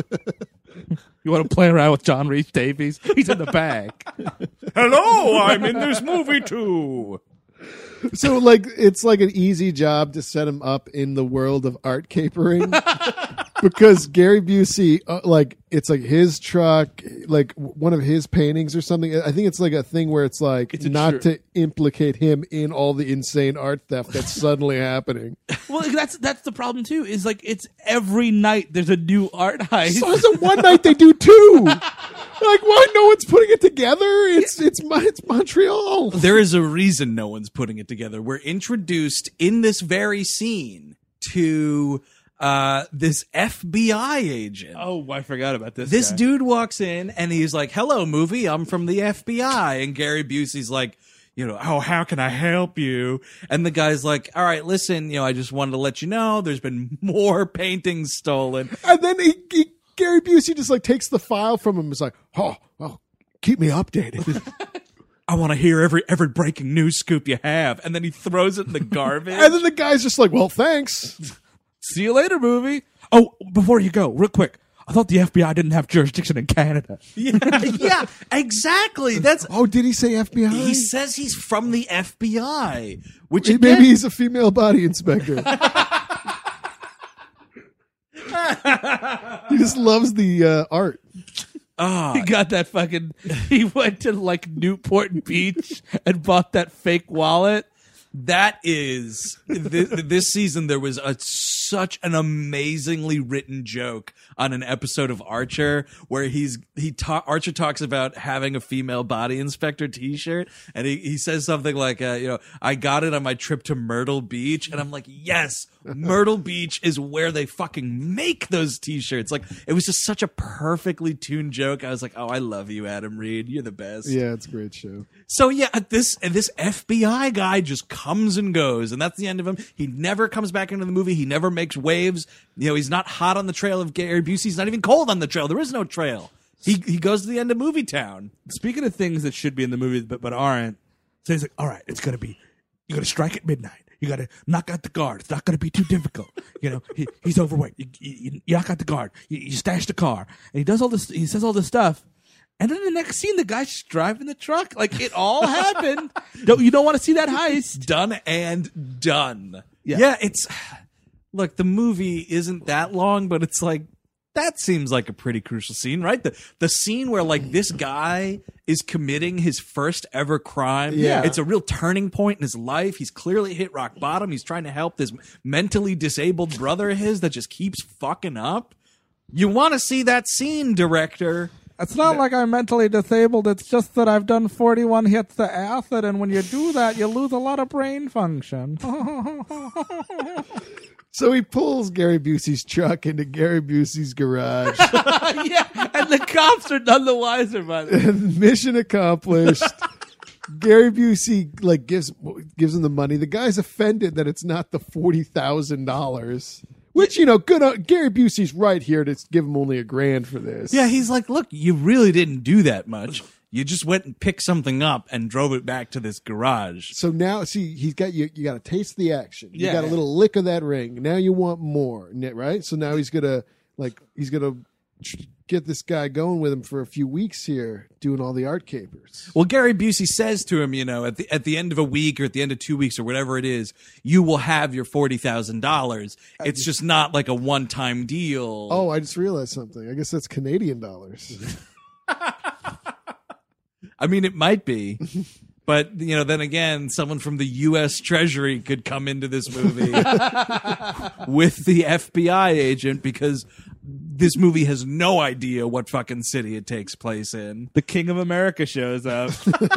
You want to play around with John Rhys Davies? He's in the bag.
Hello, I'm in this movie too.
So like it's like an easy job to set him up in the world of art capering because Gary Busey uh, like it's like his truck, like one of his paintings or something. I think it's like a thing where it's like
It's a
not
tr-
to implicate him in all the insane art theft that's suddenly happening.
Well, that's that's the problem too. Is like it's every night there's a new art heist.
So it's a one night they do two. Like why no one's putting it together? It's it's Mon- it's Montreal.
There is a reason no one's putting it together. We're introduced in this very scene to uh, this F B I agent.
Oh, I forgot about this.
This
guy.
dude walks in and he's like, hello, movie. I'm from the F B I. And Gary Busey's like, you know, oh, how can I help you? And the guy's like, all right, listen, you know, I just wanted to let you know there's been more paintings stolen.
And then he, he Gary Busey just like takes the file from him. Is like, oh, well, keep me updated.
I want to hear every every breaking news scoop you have. And then he throws it in the garbage.
And then the guy's just like, well, thanks.
See you later, movie. Oh, before you go, real quick. I thought the F B I didn't have jurisdiction in Canada.
yeah, yeah, exactly. That's
Oh, did he say F B I?
he says he's from the F B I, which
Maybe
again,
he's a female body inspector. He just loves the uh, art.
ah,
He got that fucking. He went to like Newport Beach and bought that fake wallet.
that is this, this season. There was a such an amazingly written joke on an episode of Archer where he's he ta- Archer talks about having a female body inspector T-shirt, and he, he says something like, uh, you know, I got it on my trip to Myrtle Beach, and I'm like, yes, Myrtle Beach is where they fucking make those T-shirts. Like, it was just such a perfectly tuned joke. I was like, oh, I love you, Adam Reed. You're the best.
Yeah, it's a great show.
So yeah, this this F B I guy just comes and goes, and that's the end of him. He never comes back into the movie. He never makes waves. You know, he's not hot on the trail of Gary Busey. He's not even cold on the trail. There is no trail. He he goes to the end of Movie Town.
Speaking of things that should be in the movie but, but aren't, so he's like, all right, it's going to be, you're going to strike at midnight. You got to knock out the guard. It's not going to be too difficult. You know, he, he's overweight. You, you, you knock out the guard. You, you stash the car. And he does all this, he says all this stuff. And then the next scene, the guy's just driving the truck. Like, it all happened. Don't, you don't want to see that heist.
Done and done.
Yeah.
yeah, it's look, the movie isn't that long, but it's like that seems like a pretty crucial scene, right? The the scene where like this guy is committing his first ever crime.
Yeah.
It's a real turning point in his life. He's clearly hit rock bottom. He's trying to help this mentally disabled brother of his that just keeps fucking up. You want to see that scene, director.
It's not like I'm mentally disabled. It's just that I've done forty-one hits of acid, and when you do that, you lose a lot of brain function.
So he pulls Gary Busey's truck into Gary Busey's garage.
Yeah, and the cops are none the wiser by it.
Mission accomplished. Gary Busey like gives gives him the money. The guy's offended that it's not the forty thousand dollars. Which, you know, good. Uh, Gary Busey's right here to give him only a grand for this.
Yeah, he's like, look, you really didn't do that much. You just went and picked something up and drove it back to this garage.
So now, see, he's got you. You got to taste the action. You
Yeah.
got a little lick of that ring. Now you want more, right? So now he's gonna like he's gonna tr- get this guy going with him for a few weeks here, doing all the art capers.
Well, Gary Busey says to him, you know, at the at the end of a week or at the end of two weeks or whatever it is, you will have your forty thousand dollars. It's just not like a one time deal.
Oh, I just realized something. I guess that's Canadian dollars.
I mean, it might be. But, you know, then again, someone from the U S Treasury could come into this movie with the F B I agent because this movie has no idea what fucking city it takes place in.
The King of America shows up.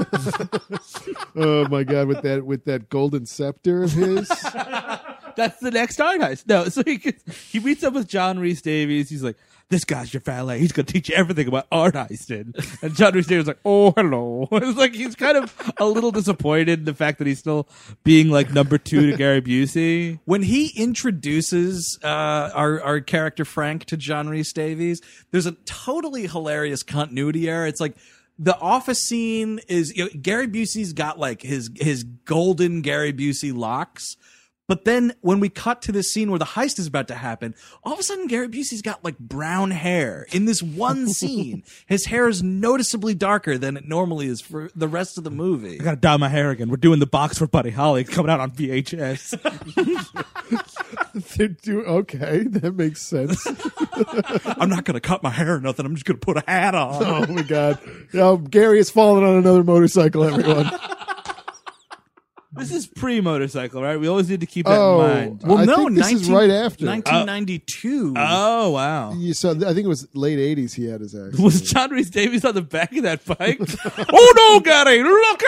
Oh my god, with that with that golden scepter of his.
That's the next art heist. No, so he gets, he meets up with John Rhys Davies. He's like, this guy's your valet. He's going to teach you everything about art heisting. And John Rhys Davies is like, oh, hello. It's like he's kind of a little disappointed in the fact that he's still being like number two to Gary Busey.
When he introduces uh, our our character Frank to John Rhys Davies, there's a totally hilarious continuity error. It's like the office scene is, you know, Gary Busey's got like his his golden Gary Busey locks. But then when we cut to this scene where the heist is about to happen, all of a sudden Gary Busey's got like brown hair in this one scene. His hair is noticeably darker than it normally is for the rest of the movie.
I got to dye my hair again. We're doing the box for Buddy Holly coming out on V H S.
They're doing okay. That makes sense.
I'm not going to cut my hair or nothing. I'm just going to put a hat on.
Oh my god. Oh, Gary has fallen on another motorcycle, everyone.
This is pre-motorcycle, right? We always need to keep that
Oh,
in mind.
Well,
I
no,
think this is right after.
nineteen ninety-two.
Oh, wow.
You saw, I think it was late eighties he had his accident.
Was John Rhys Davies on the back of that bike? Oh, no, Gary, look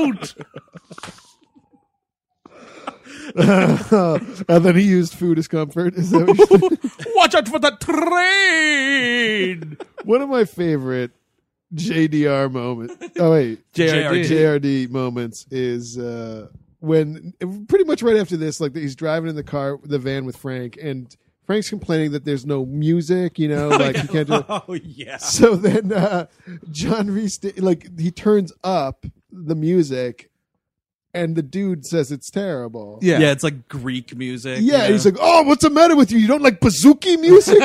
out!
And then he used food as comfort. Is that what you said?
Watch out for the train!
One of my favorite J D R moments. Oh wait,
J R D.
J R D moments is uh, when pretty much right after this, like he's driving in the car, the van with Frank, and Frank's complaining that there's no music, you know, like you can't do it.
Oh yeah.
So then uh, John Rhys, like he turns up the music, and the dude says it's terrible.
Yeah.
Yeah, it's like Greek music.
Yeah,
you know?
he's like, "Oh, what's the matter with you? You don't like bouzouki music?"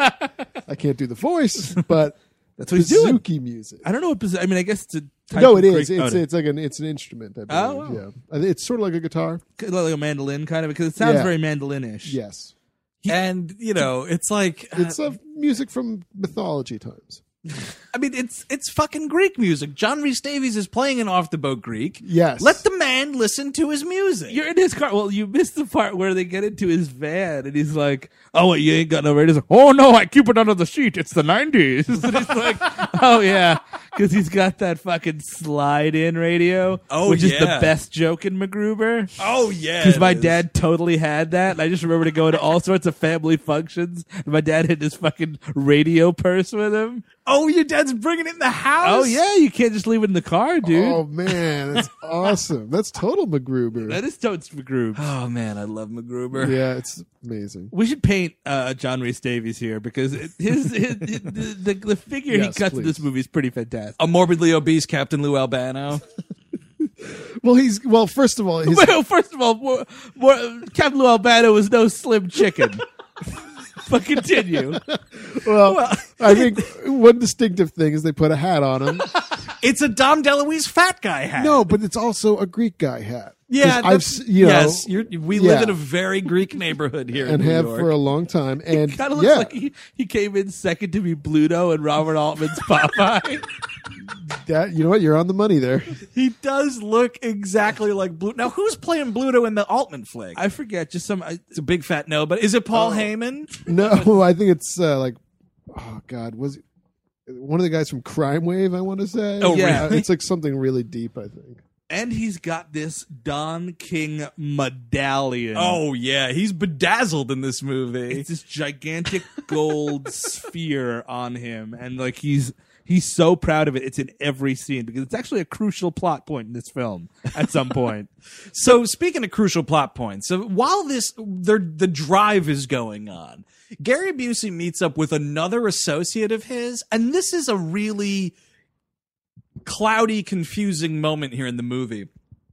I can't do the voice, but
That's what he's doing.
bouzouki music.
I don't know what. posi- I mean, I guess it's a type
No,
of
it is.
Greek-
It's
oh,
it's like an it's an instrument. I
Oh,
believe.
wow.
Yeah, I think it's sort of like a guitar.
like a mandolin kind of, because it sounds
Yeah.
very mandolin-ish.
Yes,
and you know, it's like uh,
it's uh, music from mythology times.
I mean, it's it's fucking Greek music. John Rhys Davies is playing an off the boat Greek.
Yes.
Let the man listen to his music.
You're in his car. Well, you missed the part where they get into his van, and he's like, "Oh, what, you ain't got no radio?" He's like, "Oh no, I keep it under the sheet. It's the nineties." And he's like, "Oh yeah," because he's got that fucking slide-in radio,
Oh,
which is the
yeah.
best joke in MacGruber.
oh yeah,
Because my
it is.
dad totally had that, and I just remember to go to all sorts of family functions, and my dad had this fucking radio purse with him.
Oh, your dad's bringing it in the house.
Oh yeah, you can't just leave it in the car, dude.
Oh man, that's awesome. That's total MacGruber.
That is totes MacGruber.
Oh man, I love MacGruber.
Yeah, it's amazing.
We should paint uh, John Rhys Davies here because it, his, his, his the, the the figure he
Yes,
cuts in this
please.
movie is pretty fantastic.
A morbidly obese Captain Lou Albano.
Well, he's well. First of all, his,
Well, first of all, more, more, Captain Lou Albano was no slim chicken. But continue.
well, I think one distinctive thing is they put a hat on him.
It's a Dom DeLuise fat guy hat.
No, but it's also a Greek guy hat.
yeah,
'Cause I've
that's-
s- you know,
yes, you're, we live
yeah.
in a very Greek neighborhood here
and
in New
have
York.
for a long time. And
Kind of looks
yeah,
like he, he came in second to be Bluto and Robert Altman's Popeye.
that you know what, you're on the money there.
He does look exactly like Bluto. Now, who's playing Bluto in the Altman flick?
I forget, just some. I,
It's a big fat no, but is it Paul Heyman?
No, I think it's uh, like, oh god, was it one of the guys from Crime Wave? I want to say.
Oh,
Yeah.
really?
It's like something really deep. I think.
and he's got this Don King medallion.
Oh yeah, he's bedazzled in this movie.
It's this gigantic gold sphere on him, and like he's he's so proud of it. It's in every scene because it's actually a crucial plot point in this film. At some point,
So speaking of crucial plot points, so while this the the drive is going on, Gary Busey meets up with another associate of his, and this is a really cloudy, confusing moment here in the movie.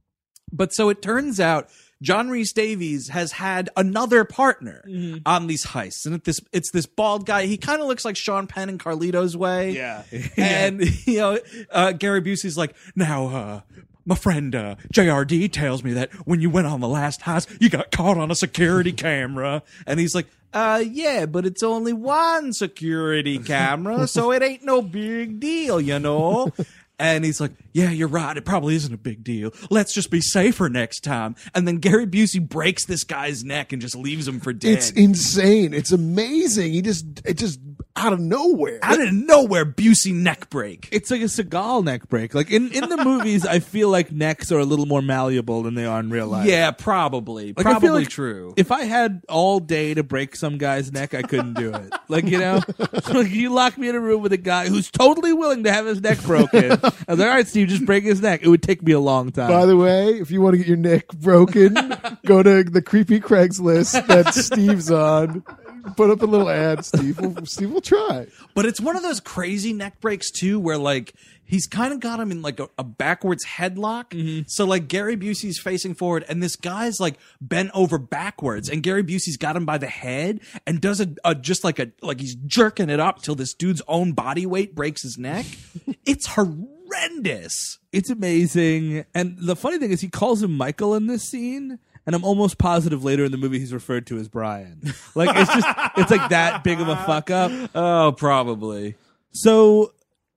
But so it turns out John Rhys Davies has had another partner on these heists, and it this it's this bald guy. He kind of looks like Sean Penn in Carlito's Way.
yeah,
And you know, uh, Gary Busey's like, now, uh, my friend uh, J R D tells me that when you went on the last heist, you got caught on a security camera. And he's like, uh, yeah, but it's only one security camera, so it ain't no big deal, you know? And he's like, yeah, you're right. It probably isn't a big deal. Let's just be safer next time. And then Gary Busey breaks this guy's neck and just leaves him for dead.
It's insane. It's amazing. He just it just out of nowhere.
Out of nowhere, Busey neck break.
it's like a Seagal neck break. Like in, in the movies, I feel like necks are a little more malleable than they are in real life.
Yeah, probably.
Like, I
probably
feel like
true.
If I had all day to break some guy's neck, I couldn't do it. Like, you know, like you lock me in a room with a guy who's totally willing to have his neck broken. I was like, all right, Steve, just break his neck. It would take me a long time.
By the way, if you want to get your neck broken, go to the creepy Craigslist that Steve's on. Put up a little ad. Steve will, Steve will try.
But it's one of those crazy neck breaks too, where like he's kind of got him in like a, a backwards headlock.
Mm-hmm.
So like Gary Busey's facing forward, and this guy's like bent over backwards, and Gary Busey's got him by the head and does a, a just like a like he's jerking it up till this dude's own body weight breaks his neck. It's horrendous.
It's amazing. And the funny thing is, he calls him Michael in this scene. And I'm almost positive later in the movie he's referred to as Brian. Like, it's just, it's like that big of a fuck up.
Oh, probably.
So,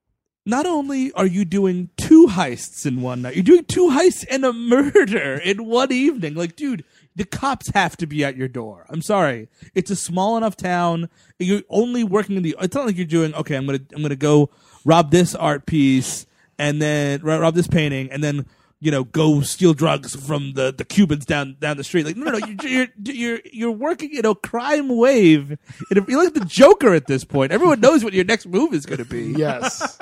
not only are you doing two heists in one night, you're doing two heists and a murder in one evening. Like, dude, the cops have to be at your door. I'm sorry. It's a small enough town. You're only working in the, it's not like you're doing, okay, I'm going to, I'm going to go rob this art piece and then rob this painting and then, you know, go steal drugs from the, the Cubans down down the street. Like, no, no, no, you're you're you're, you're working in a crime wave. And if you look at the Joker at this point, everyone knows what your next move is going to be.
Yes.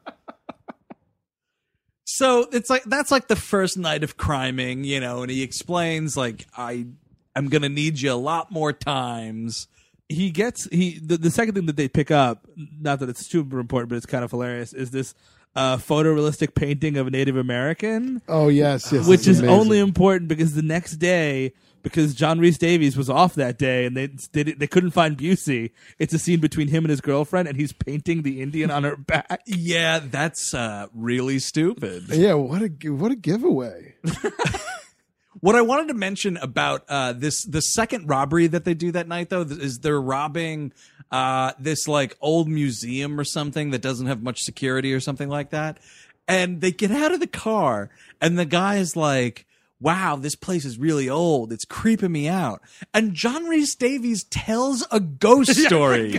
So it's like that's like the first night of criming, you know, and he explains like I I'm gonna need you a lot more times
he gets he the, the second thing that they pick up, not that it's super important, but it's kind of hilarious, is this uh, photorealistic painting of a Native American.
Oh yes, yes,
which
it's
is
amazing.
only important because the next day, because John Rhys Davies was off that day and they they, they couldn't find Busey, it's a scene between him and his girlfriend, and he's painting the Indian on her back.
Yeah, that's uh, really stupid.
Yeah, what a what a giveaway.
What I wanted to mention about uh, this, the second robbery that they do that night, though, is they're robbing uh, this like old museum or something that doesn't have much security or something like that. And they get out of the car, and the guy is like, "Wow, this place is really old. It's creeping me out." And John Rhys Davies tells a ghost story.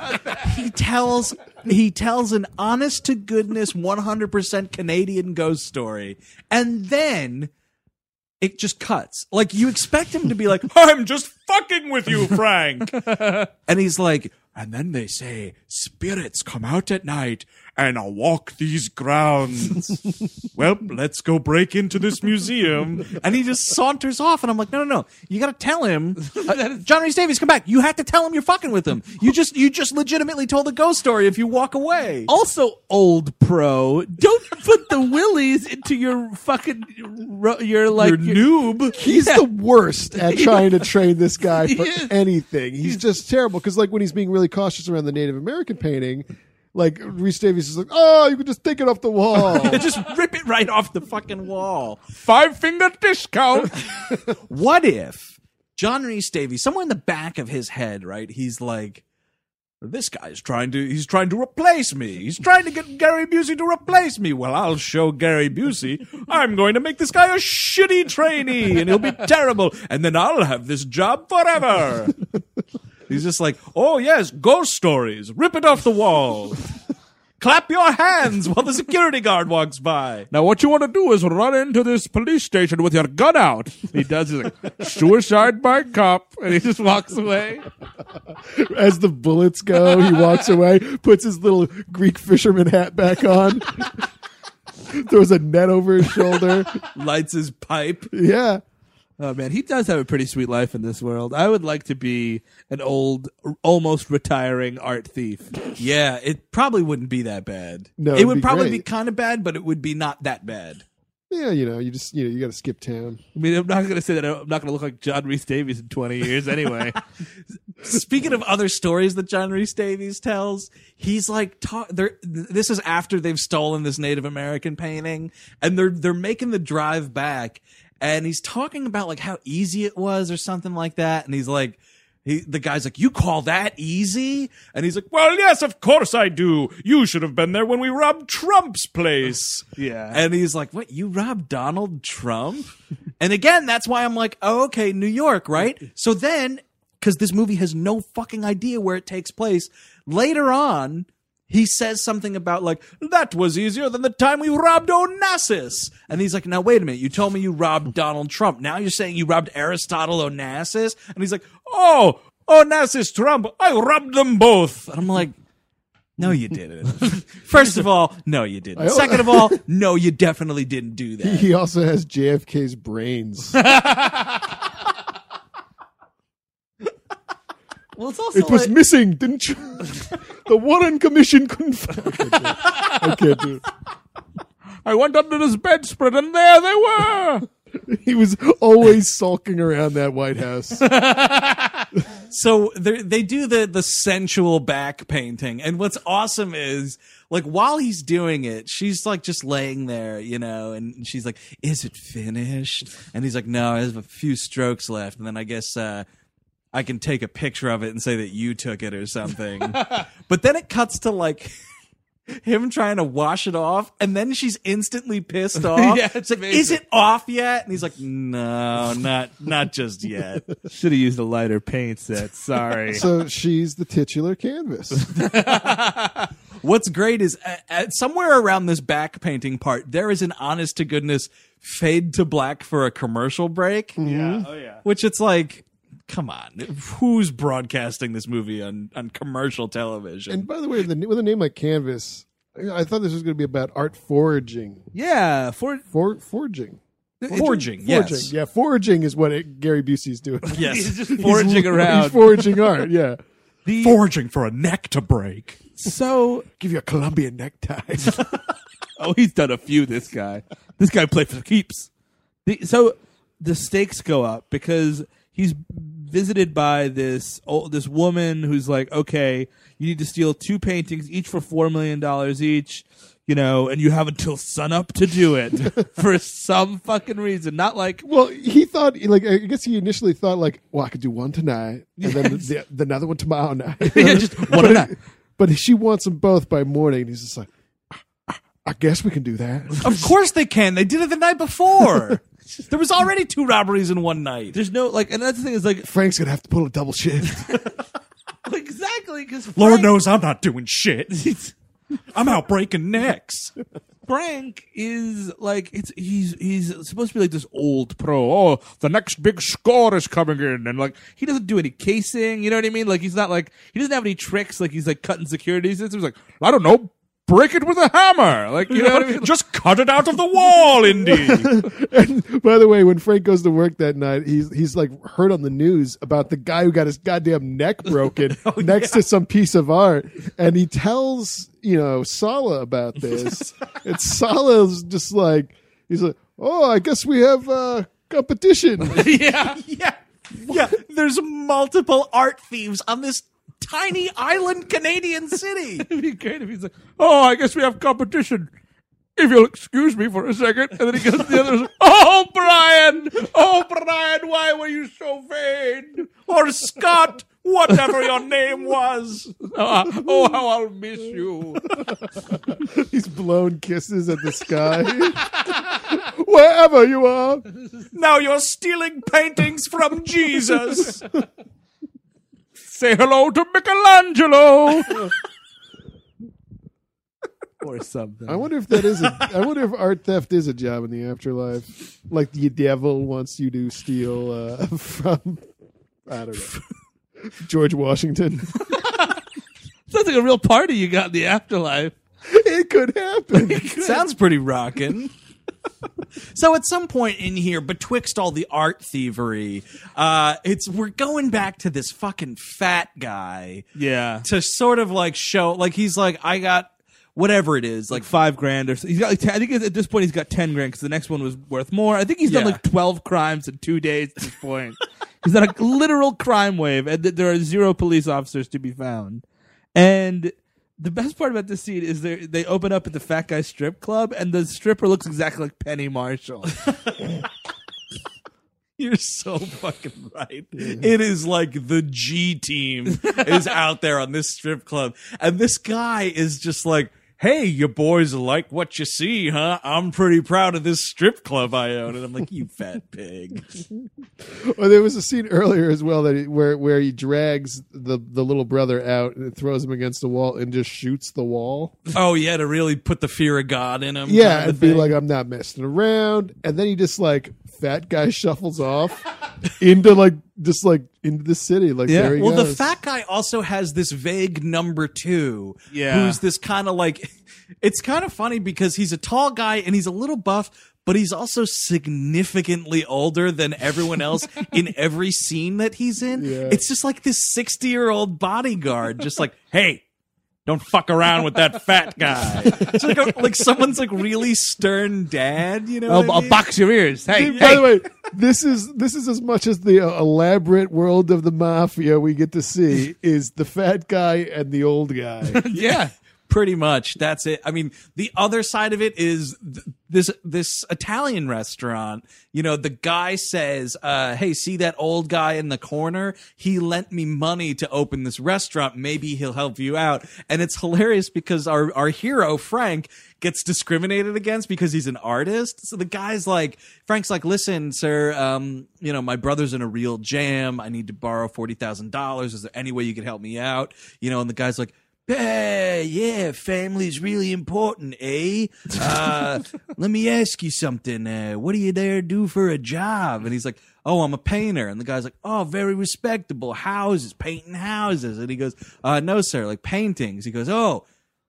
he tells he tells an honest to goodness one hundred percent Canadian ghost story, and then it just cuts. Like, you expect him to be like,
I'm just fucking with you, Frank.
and he's like,
And then they say, spirits come out at night and I'll walk these grounds. Well, let's go break into this museum.
and he just saunters off, and I'm like, no, no, no, you got to tell him, uh, John Rhys Davies, come back. You have to tell him you're fucking with him. You just, you just legitimately told a ghost story if you walk away.
Also, old pro, don't put the willies into your fucking ro- your like
You're
your-
noob.
He's the worst at trying to train this guy for
He is.
anything. He's just terrible because, like, when he's being really cautious around the Native American painting, like Rhys Davies is like, "Oh, you can just take it off the wall."
Just rip it right off the fucking wall.
Five finger discount.
What if John Rhys Davies, somewhere in the back of his head, right, he's like, this guy's trying to, he's trying to replace me. He's trying to get Gary Busey to replace me. Well, I'll show Gary Busey. I'm going to make this guy a shitty trainee, and he'll be terrible. And then I'll have this job forever. He's just like, oh, yes, ghost stories. Rip it off the wall. Clap your hands while the security guard walks by.
Now, what you want to do is run into this police station with your gun out.
he does he's like suicide by cop, and he just walks away.
As the bullets go, he walks away, puts his little Greek fisherman hat back on, throws a net over his shoulder.
Lights his pipe.
Yeah.
Oh man, he does have a pretty sweet life in this world. I would like to be an old, almost retiring art thief.
Yeah, it probably wouldn't be that bad.
No,
it
it'd
would
be
probably
great.
be kind of bad, but it would be not that bad.
Yeah, you know, you just, you know, you got to skip town.
I mean, I'm not going to say that I'm not going to look like John Rhys Davies in twenty years anyway.
Speaking of other stories that John Rhys Davies tells, he's like, talk, they're, this is after they've stolen this Native American painting, and they're they're making the drive back, and he's talking about like how easy it was or something like that, and he's like, he, the guy's like, you call that easy? And he's like, well,
Well, yes, of course I do. You should have been there when we robbed Trump's place.
Yeah.
and he's like, what, you robbed Donald Trump? And again, that's why I'm like, oh, okay, New York, right? So then, because this movie has no fucking idea where it takes place, later on, he says something about like, that was easier than the time we robbed Onassis. And he's like, now wait a minute, you told me you robbed Donald Trump. Now you're saying you robbed Aristotle Onassis? And he's like,
Oh, Onassis, Trump, I robbed them both.
and I'm like, no, you didn't. First of all, no, you didn't.
I-
Second of all, no, you definitely didn't do that.
He also has J F K's brains.
Well, it's also
It was
like-
missing, didn't you? The Warren Commission couldn't. find- I can't do it.
I went under his bedspread and there they were.
He was always sulking around that White House.
So they they do the the sensual back painting, and what's awesome is like while he's doing it, she's like just laying there, you know, and she's like, "Is it finished?" And he's like, "No, I have a few strokes left, and then I guess uh, I can take a picture of it and say that you took it or something." But then it cuts to like him trying to wash it off, and then she's instantly pissed off.
Yeah,
it's
it's
like,
amazing.
"Is it off yet?" And he's like, "No, not not just yet."
should have used a lighter paint set. Sorry.
So she's the titular canvas.
What's great is uh, uh, somewhere around this back painting part, there is an honest to goodness fade to black for a commercial break.
Yeah, oh yeah.
Which it's like, come on, who's broadcasting this movie on, on commercial television?
And by the way, the, with a name like Canvas, I thought this was going to be about art foraging.
yeah, for
For, forging.
Forging, yes.
Yeah, foraging is what it, Gary Busey's doing.
Yes.
He's just foraging around.
He's foraging art, yeah.
The-
Foraging for a neck to break.
so,
Give you a Colombian necktie.
oh, he's done a few. This guy, this guy played for keeps. The, so the stakes go up because he's visited by this oh, this woman who's like, okay, you need to steal two paintings, each for four million dollars each. You know, and you have until sunup to do it for some fucking reason. Not like,
Well, he thought, like, I guess he initially thought, like, well, I could do one tonight, and then the, the, another one tomorrow night.
yeah, just one of that.
But she wants them both by morning. And he's just like, I, I guess we can do that.
Of course they can. They did it the night before. There was already two robberies in one night.
There's no like, and that's the thing is like,
Frank's gonna have to pull a double shift.
exactly because
Lord knows I'm not doing shit. I'm out breaking necks.
Frank is like it's he's he's supposed to be like this old pro. Oh, the next big score is coming in, and like he doesn't do any casing. You know what I mean? Like he's not like he doesn't have any tricks. Like he's like cutting security systems. Like I don't know, break it with a hammer. Like you know what I mean?
Just cut it out of the wall, Indy.
And by the way, when Frank goes to work that night, he's he's like heard on the news about the guy who got his goddamn neck broken
Oh,
next to some piece of art, and he tells you know Sala about this. And Sala's just like he's like, oh, I guess we have uh, competition.
yeah.
Yeah. Yeah. There's multiple art thieves on this tiny island Canadian city.
It'd be great if he's like, oh, I guess we have competition. If you'll excuse me for a second. And then he goes to the others, oh, Brian! Oh, Brian, why were you so vain?
Or Scott, whatever your name was.
Oh, oh, how I'll miss you.
He's blown kisses at the sky. Wherever you are.
Now you're stealing paintings from Jesus.
Say hello to Michelangelo. Or something.
I wonder if that is a. I wonder if art theft is a job in the afterlife. Like the devil wants you to steal uh, from. I don't know. George Washington.
Sounds like a real party you got in the afterlife.
It could happen.
Sounds pretty rockin'. So at some point in here, betwixt all the art thievery, uh, it's we're going back to this fucking fat guy
Yeah.
to sort of like show, like he's like, I got whatever it is, like
Like five grand or so. He's got like ten, I think at this point he's got ten grand because the next one was worth more. I think he's done
Yeah.
like twelve crimes in two days at this point. He's on a literal crime wave, and th- there are zero police officers to be found. And the best part about this scene is they they open up at the fat guy strip club, and the stripper looks exactly like Penny Marshall.
You're so fucking right. It is like the G team is out there on this strip club. And this guy is just like, hey, you boys like what you see, huh? I'm pretty proud of this strip club I own. And I'm like, you fat pig.
Well, there was a scene earlier as well that he, where where he drags the the little brother out and throws him against the wall and just shoots the wall.
Oh, yeah, to really put the fear of God in him.
Yeah,
kind of
and be
thing.
like, I'm not messing around. And then he just like fat guy shuffles off into like just like into the city. Like
Yeah.
there he
Well, the
goes.
fat guy also has this vague number two,
Yeah.
who's this kind of like, it's kind of funny because he's a tall guy and he's a little buff, but he's also significantly older than everyone else in every scene that he's in.
Yeah.
It's just like this sixty-year-old bodyguard, just like, hey, don't fuck around with that fat guy. It's like, a, like someone's like really stern dad, you know?
I'll,
what I
I'll
mean?
box your ears. Hey,
By
hey.
the way, this is this is as much as the uh, elaborate world of the mafia we get to see is the fat guy and the old guy.
Yeah.
Pretty much. That's it. I mean, the other side of it is th- this this Italian restaurant. You know, the guy says, uh, hey, see that old guy in the corner? He lent me money to open this restaurant. Maybe he'll help you out. And it's hilarious because our, our hero, Frank, gets discriminated against because he's an artist. So the guy's like, Frank's like, listen, sir, um, you know, my brother's in a real jam. I need to borrow forty thousand dollars. Is there any way you could help me out? You know, and the guy's like, hey, yeah, family's really important, eh? Uh, let me ask you something. Uh, what do you there do for a job? And he's like, oh, I'm a painter. And the guy's like, oh, very respectable. Houses, painting houses. And he goes, uh, no, sir, like paintings. He goes, oh,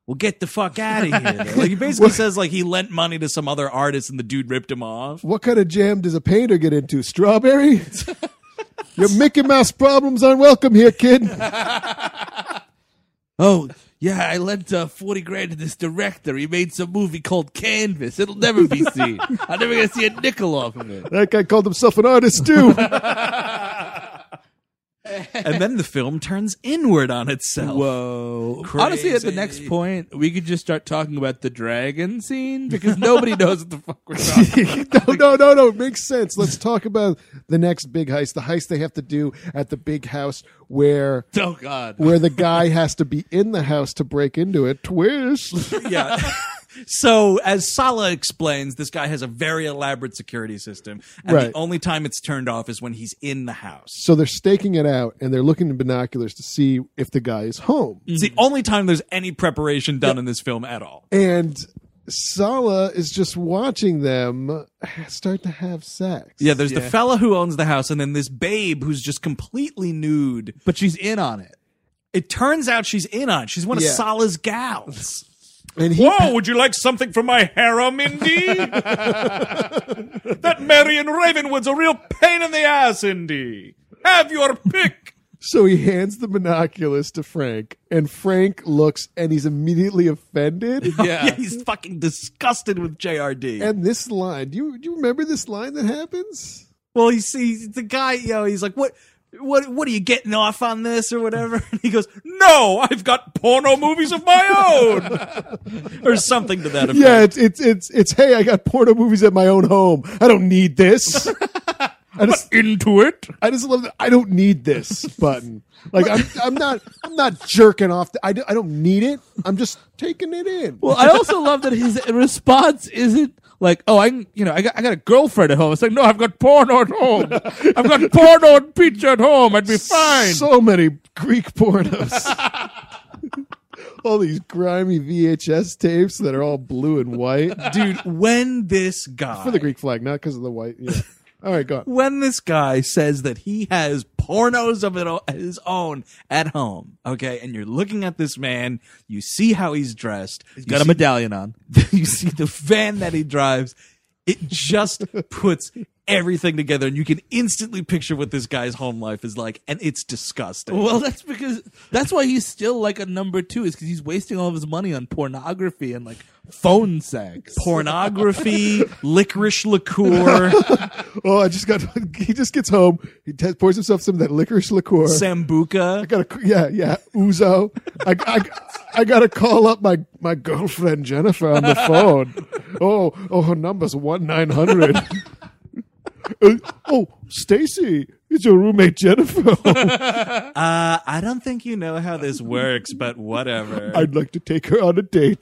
well, get the fuck out of here. Though. Like he basically says like he lent money to some other artist and the dude ripped him off.
What kind of jam does a painter get into? Strawberry? Your Mickey Mouse problems aren't welcome here, kid.
Oh, yeah, I lent uh, forty grand to this director. He made some movie called Canvas. It'll never be seen. I'm never going to see a nickel off of it.
That guy called himself an artist, too.
And then the film turns inward on itself.
Whoa.
Crazy.
Honestly, at the next point, we could just start talking about the dragon scene because nobody knows what the fuck we're talking about.
no, no, no, no. It makes sense. Let's talk about the next big heist, the heist they have to do at the big house where
Oh, God.
where the guy has to be in the house to break into it. Twist.
Yeah. So, as Sala explains, this guy has a very elaborate security system, and
Right.
the only time it's turned off is when he's in the house.
So they're staking it out, and they're looking in binoculars to see if the guy is home.
It's the only time there's any preparation done in this film at all.
And Sala is just watching them start to have sex.
Yeah, there's
Yeah.
the fella who owns the house, and then this babe who's just completely nude.
But she's in on it.
It turns out she's in on it. She's one of
Yeah.
Sala's gals.
And he
Whoa, would you like something from my harem, Indy? That Marion Ravenwood's a real pain in the ass, Indy. Have your pick.
So he hands the binoculars to Frank, and Frank looks and he's immediately offended.
Yeah, he's fucking disgusted with J R D.
And this line, do you do you remember this line that happens?
Well, he sees the guy, you know, he's like, what? What what are you getting off on this or whatever? And he goes, no, I've got porno movies of my own. Or something to that effect.
Yeah, it's it's it's it's hey, I got porno movies at my own home. I don't need this. I just
Into it.
I just love that. I don't need this button. Like I'm I'm not I'm not jerking off. The, I, do, I don't need it. I'm just taking it in.
Well, I also love that his response isn't like, oh, I, you know, I got, I got a girlfriend at home. It's like, no, I've got porno at home. I've got porno and pizza at home. I'd be fine.
So many Greek pornos. All these grimy V H S tapes that are all blue and white.
Dude, when this guy
For the Greek flag, not because of the white. Yeah. All right, go on.
when this guy says that he has pornos of it o- his own at home, okay, and you're looking at this man, you see how he's dressed,
He's
you
got a
see-
medallion on.
you see the van that he drives, it just puts everything together, and you can instantly picture what this guy's home life is like, and it's disgusting.
Well, that's because that's why he's still like a number two is because he's wasting all of his money on pornography and like phone sex.
Pornography, licorice liqueur,
Oh, I just got. He just gets home. He t- pours himself some of that licorice liqueur.
sambuca.
I gotta, yeah, yeah, Uzo. I, I, I gotta call up my, my girlfriend Jennifer on the phone. Oh, oh, her number's one nine hundred. Uh, oh, Stacy, it's your roommate Jennifer.
Uh, I don't think you know how this works, but whatever.
I'd like to take her on a date.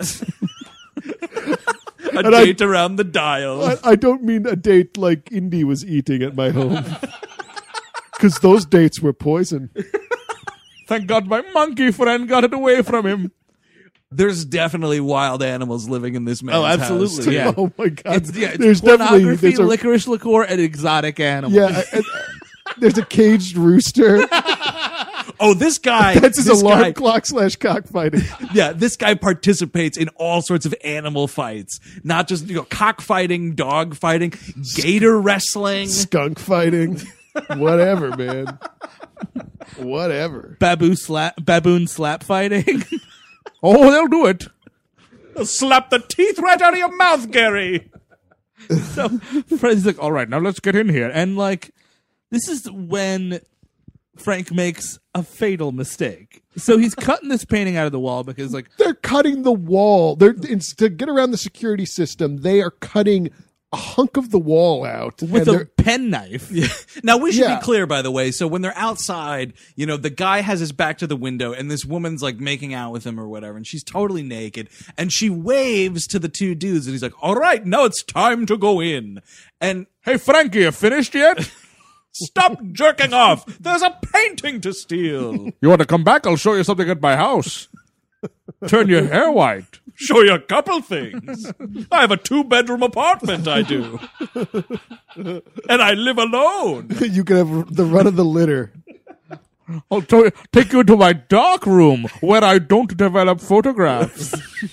A
and I-
date around the dial.
I, I don't mean a date like Indy was eating at my home. Because those dates were poison.
Thank God my monkey friend got it away from him.
There's definitely wild animals living in this man's
Oh, absolutely,
house.
yeah.
Oh my god!
It's, yeah, it's
there's definitely
pornography,
there's a,
licorice liqueur, and exotic animals.
yeah. I- I- there's a caged rooster.
Oh, this guy.
That's his
this
alarm
guy,
clock slash cockfighting.
Yeah, this guy participates in all sorts of animal fights, not just you know cockfighting, dog fighting, gator wrestling.
Skunk fighting, whatever, man. Whatever.
Baboon slap, baboon slap fighting. Oh, they'll do it.
Slap the teeth right out of your mouth, Gary.
So Fred's like, all right, now let's get in here. And like, this is when Frank makes a fatal mistake. So he's cutting this painting out of the wall because like,
They're cutting the wall. They're it's, to get around the security system. They are cutting a hunk of the wall out
with
and
a
they're-
penknife.
Now we should
Yeah.
be clear, by the way. So when they're outside, you know, the guy has his back to the window, and this woman's like making out with him or whatever, and she's totally naked, and she waves to the two dudes, and he's like, "All right, now it's time to go in." And
Hey, Frankie, you finished yet? Stop jerking off. There's a painting to steal.
You want to come back? I'll show you something at my house. Turn your hair white.
Show you a couple things. I have a two-bedroom apartment, I do. And I live alone.
you can have the run of the litter.
I'll t- take you to my dark room where I don't develop photographs.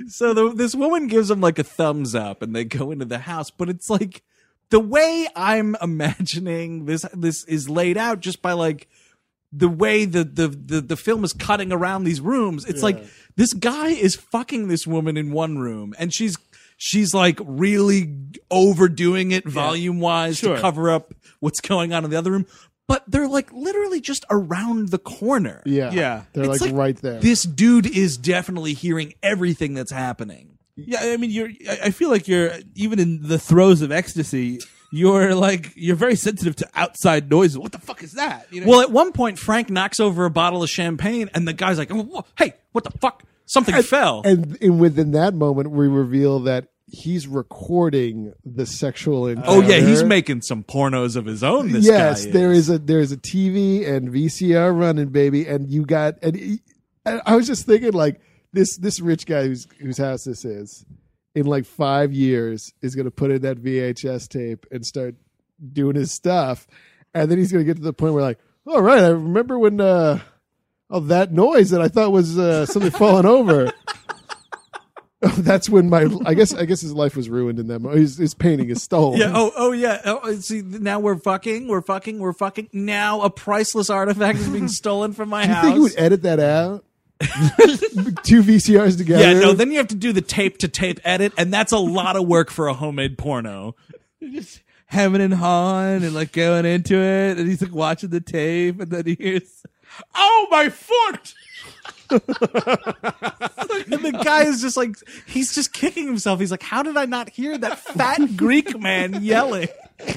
So the, this woman gives him like a thumbs up, and they go into the house. But it's like the way I'm imagining this this is laid out, just by like the way the the the, the film is cutting around these rooms. It's
Yeah.
like this guy is fucking this woman in one room, and she's she's like really overdoing it volume wise
Sure.
to cover up what's going on in the other room. But they're like literally just around the corner.
Yeah,
Yeah.
they're
It's
like, right there.
This dude is definitely hearing everything that's happening.
Yeah, I mean, you're. I I feel like you're even in the throes of ecstasy. You're like you're very sensitive to outside noises. What the fuck is that? You know?
Well, at one point, Frank knocks over a bottle of champagne, and the guy's like, oh, whoa, hey, what the fuck? Something fell.
and, and within that moment, we reveal that he's recording the sexual encounter.
Oh, yeah, he's making some pornos of his own, this
yes,
guy
there is a there is a T V and V C R running, baby, and you got and he- I I was just thinking like this this rich guy whose whose house this is in like five years is going to put in that V H S tape and start doing his stuff, and then he's going to get to the point where like, all right, I remember when uh, oh that noise that I thought was uh, something falling over. Oh, that's when my I guess I guess his life was ruined in that moment. His, his painting is stolen.
Yeah. Oh. Oh. Yeah. Oh, see, now we're fucking. We're fucking. We're fucking. Now a priceless artifact is being stolen from my
Do you
house.
think he would edit that out? Two V C Rs together.
yeah. No. Then you have to do the tape to tape edit, and that's a lot of work for a homemade porno.
just hemming and hawing and like going into it, and he's like watching the tape, and then he hears, "Oh, my foot!"
And the guy is just like, he's just kicking himself. He's like, how did I not hear that fat Greek man yelling?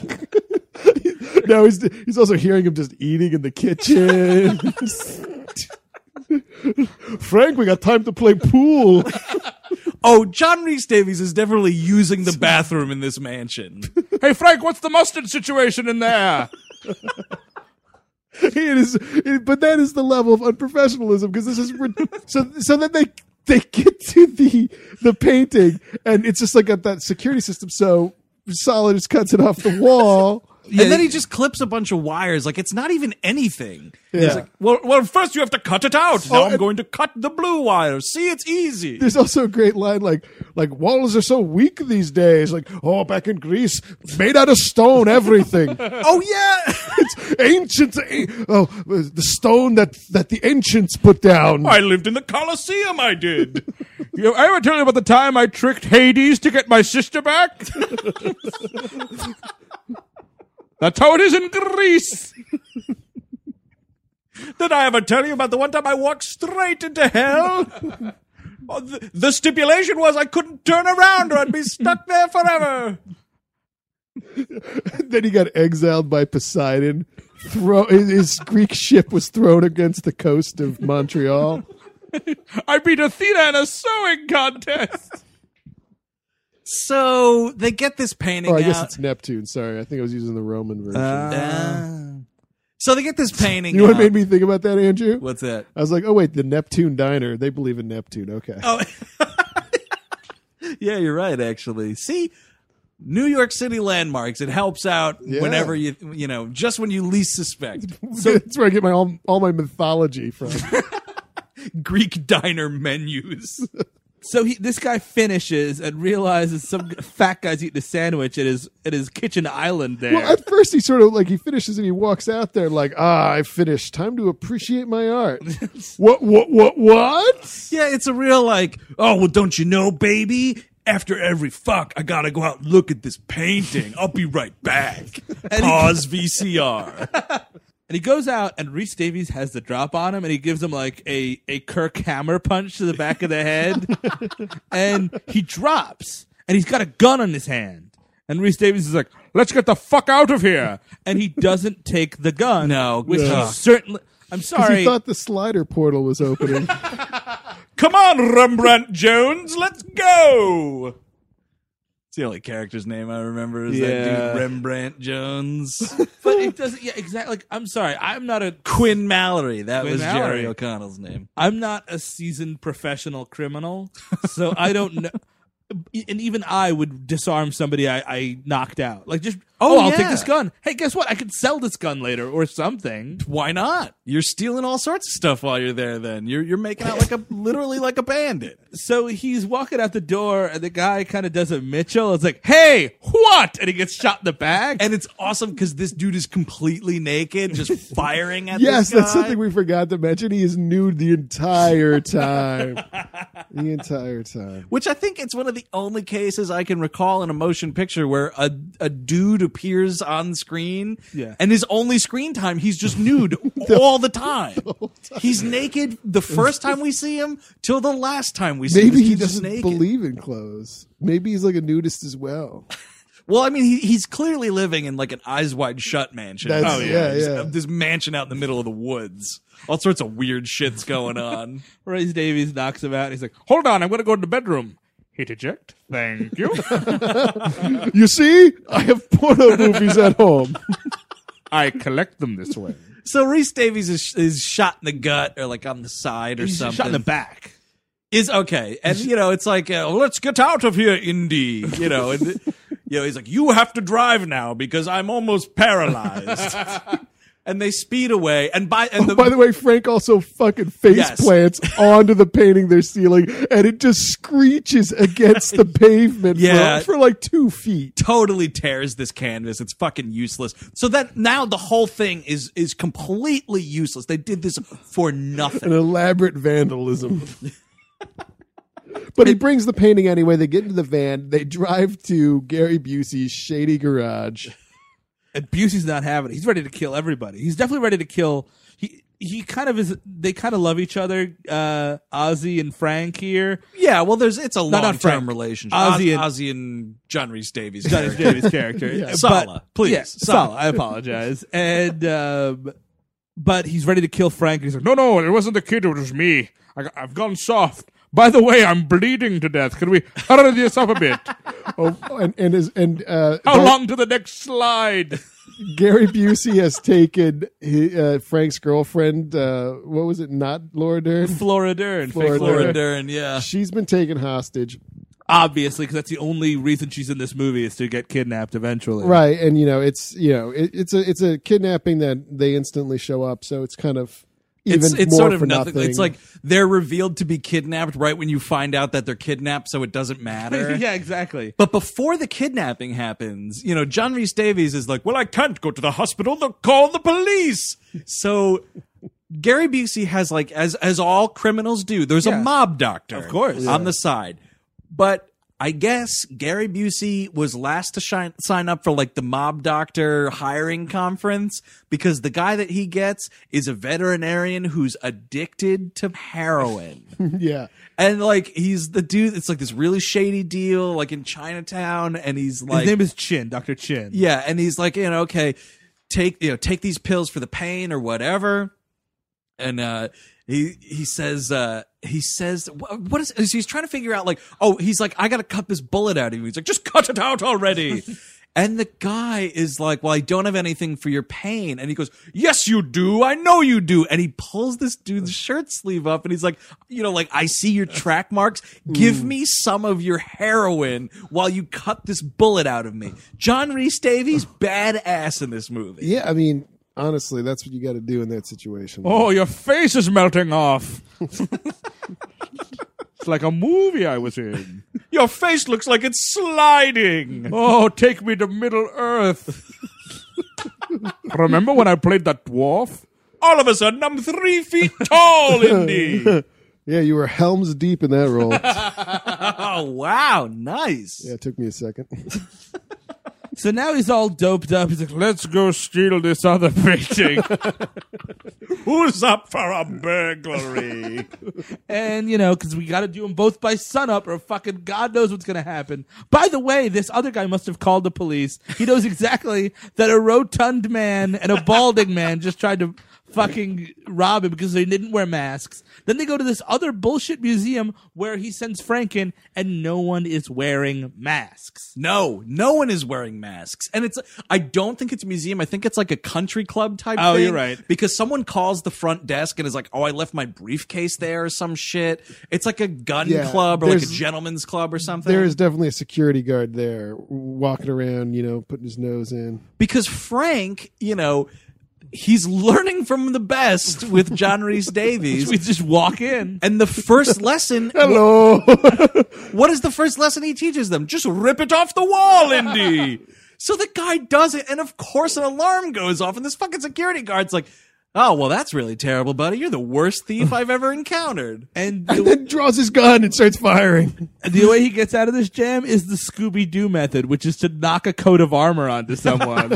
No, he's he's also hearing him just eating in the kitchen. Frank, we got time to play pool.
Oh, John Rhys Davies is definitely using the bathroom in this mansion.
Hey, Frank, what's the mustard situation in there?
It is, it- but that is the level of unprofessionalism because this is rid- so. So then they they get to the the painting and it's just like at that security system. So Solid just cuts it off the wall.
And then he just clips a bunch of wires. Like, it's not even anything.
Yeah.
He's like, well, well, first you have to cut it out. Now
Oh,
I'm
and-
going to cut the blue wires. See, it's easy.
There's also a great line like like walls are so weak these days. Like, oh, back in Greece, made out of stone, everything.
Oh, yeah.
It's ancient. Oh, the stone that that the ancients put down.
I lived in the Colosseum, I did.
You I ever tell you about the time I tricked Hades to get my sister back? That's how it is in Greece.
Did I ever tell you about the one time I walked straight into hell? Oh, the, the stipulation was I couldn't turn around or I'd be stuck there forever.
Then he got exiled by Poseidon. Throw his, his Greek ship was thrown against the coast of Montreal.
I beat Athena in a sewing contest.
So they get this painting
Oh, I guess
out.
it's Neptune. Sorry, I think I was using the Roman version.
Ah. So they get this painting
you know what
out.
made me think about that, Andrew?
What's that?
I was like, oh wait, the Neptune Diner. They believe in Neptune. Okay.
Oh, yeah, you're right. Actually, see, New York City landmarks. It helps out
Yeah.
whenever you, you know, just when you least suspect.
So that's where I get my all, all my mythology from.
Greek diner menus.
So he, this guy finishes and realizes some fat guy's eating a sandwich at his at his kitchen island there.
Well, at first he sort of like he finishes and he walks out there like, ah, I finished. Time to appreciate my art. what? What? What? What?
Yeah, it's a real like, oh, well, don't you know, baby? After every fuck, I gotta go out and look at this painting. I'll be right back. Pause V C R.
And he goes out, and Rhys Davies has the drop on him, and he gives him like a, a Kirk Hammer punch to the back of the head, and he drops, and he's got a gun on his hand. And Rhys Davies is like, "Let's get the fuck out of here!" And he doesn't take the gun.
No.
which
No.
he certainly. I'm
Because
sorry.
he thought the slider portal was opening.
Come on, Rembrandt Jones, let's go.
It's the only character's name I remember is
Yeah.
that dude, Rembrandt Jones.
but it doesn't. Yeah, exactly. Like, I'm sorry. I'm not a.
Quinn Mallory. That
Quinn
was
Mallory.
Jerry O'Connell's name.
I'm not a seasoned professional criminal, so I don't know. And even I would disarm somebody I, I knocked out. Like just Oh, I'll
yeah.
take this gun. Hey, guess what? I could sell this gun later or something.
Why not? You're stealing all sorts of stuff while you're there. Then you're you're making out like a literally like a bandit.
So he's walking out the door, and the guy kind of does a Mitchell. It's like, hey, what? And he gets shot in the back.
And it's awesome because this dude is completely naked, just firing at
Yes,
this guy.
that's something we forgot to mention. He is nude the entire time. The entire time.
Which I think it's one of the only cases I can recall in a motion picture where a a dude appears on screen,
Yeah.
and his only screen time, he's just nude all the time. He's naked the first time we see him till the last time we see him.
Maybe
This
he
dude's just
doesn't
naked.
believe in clothes. Maybe he's like a nudist as well.
Well, I mean, he, he's clearly living in like an Eyes Wide Shut mansion.
That's-
oh
yeah,
He's-
yeah.
This mansion out in the middle of the woods. All sorts of weird shit's going on.
Rhys Davies knocks him out. And he's like, hold on, I'm going to go to the bedroom. Hit eject. Thank you.
You see? I have porno movies at home.
I collect them this way.
So Rhys Davies is, is shot in the gut or like on the side or
He's
something.
shot in the back.
Is okay, and you know it's like, uh, let's get out of here, Indy. You know, and you know he's like, you have to drive now because I'm almost paralyzed. And they speed away, and by and
Oh,
the,
by the way, Frank also fucking face
Yes.
plants onto the painting they're stealing, and it just screeches against the pavement
Yeah.
for, for like two feet.
totally tears this canvas. It's fucking useless. So that now the whole thing is is completely useless. They did this for
An
nothing.
elaborate vandalism. But he brings the painting anyway. They get into the van. They drive to Gary Busey's shady garage.
And Busey's not having it. He's ready to kill everybody. He's definitely ready to kill. He he kind of is. They kind of love each other. Uh, Ozzy and Frank here.
Yeah, well, there's it's a
not
long term
Frank.
relationship.
Ozzy
Oz-
and-
Ozzy and John Rhys Davies.
Johnny
character.
Davis character.
Yeah.
Sala, please.
Yeah,
Sala.
Sala. I apologize. And um, but he's ready to kill Frank. He's like, no, no, it wasn't the kid. It was me. I, I've gone soft. By the way, I'm bleeding to death. Can we hurry this up a bit?
Oh, and and is and uh,
How
Gar-
long to the next slide?
Gary Busey has taken his, uh, Frank's girlfriend. Uh, what was it? Not Laura Dern.
Flora Dern.
Flora
fake
Dern.
Laura Dern, yeah.
She's been taken hostage.
Obviously, because that's the only reason she's in this movie is to get kidnapped eventually.
Right, and you know it's you know it, it's a it's a kidnapping that they instantly show up, so it's kind of even
It's, it's
more
sort of
for
nothing.
nothing.
It's like they're revealed to be kidnapped right when you find out that they're kidnapped, so it doesn't matter.
yeah, exactly.
But before the kidnapping happens, you know, John Rhys Davies is like, well, I can't go to the hospital. They'll call the police. So Gary Busey has like, as as all criminals do, there's
Yeah.
a mob doctor,
Of course.
on the side. But I guess Gary Busey was last to shine, sign up for like the mob doctor hiring conference because the guy that he gets is a veterinarian who's addicted to heroin.
yeah,
And like he's the dude. It's like this really shady deal, like in Chinatown, and he's like,
His name is Chin, Doctor Chin.
yeah, and he's like, you know, okay, take you know, take these pills for the pain or whatever. And uh, he he says uh, he says wh- what is he's trying to figure out like, oh, he's like, I got to cut this bullet out of you. He's like, just cut it out already. And the guy is like, well, I don't have anything for your pain. And he goes, yes, you do. I know you do. And he pulls this dude's shirt sleeve up and he's like, you know, like, I see your track marks. Give me some of your heroin while you cut this bullet out of me. John Rhys Davies, badass in this movie.
yeah. I mean, honestly, that's what you got to do in that situation.
Oh, your face is melting off. It's like a movie I was in.
Your face looks like it's sliding.
Oh, take me to Middle Earth. Remember when I played that dwarf?
All of a sudden, I'm three feet tall, Indy.
Yeah, you were helms deep in that role.
Oh, wow. Nice.
Yeah, it took me a second.
So now he's all doped up. He's like, let's go steal this other painting.
Who's up for a burglary?
And, you know, because we got to do them both by sunup or fucking God knows what's going to happen. By the way, this other guy must have called the police. He knows exactly that a rotund man and a balding man just tried to fucking rob him because they didn't wear masks. Then they go to this other bullshit museum where he sends Frank in, and no one is wearing masks.
No, no one is wearing masks. And it's, I don't think it's a museum. I think it's like a country club type
Oh,
thing.
you're right.
Because someone calls the front desk and is like, oh, I left my briefcase there or some shit. It's like a gun
Yeah,
club or like a
there's-
gentleman's club or something.
There is definitely a security guard there walking around, you know, putting his nose in.
Because Frank, you know, he's learning from the best with John Rhys Davies.
We just walk in.
And the first lesson,
Hello.
what is the first lesson he teaches them? Just rip it off the wall, Indy. So the guy does it, and of course an alarm goes off, and this fucking security guard's like, oh, well, that's really terrible, buddy. You're the worst thief I've ever encountered.
And
And then draws his gun and starts firing.
the way he gets out of this jam is the Scooby-Doo method, which is to knock a coat of armor onto someone.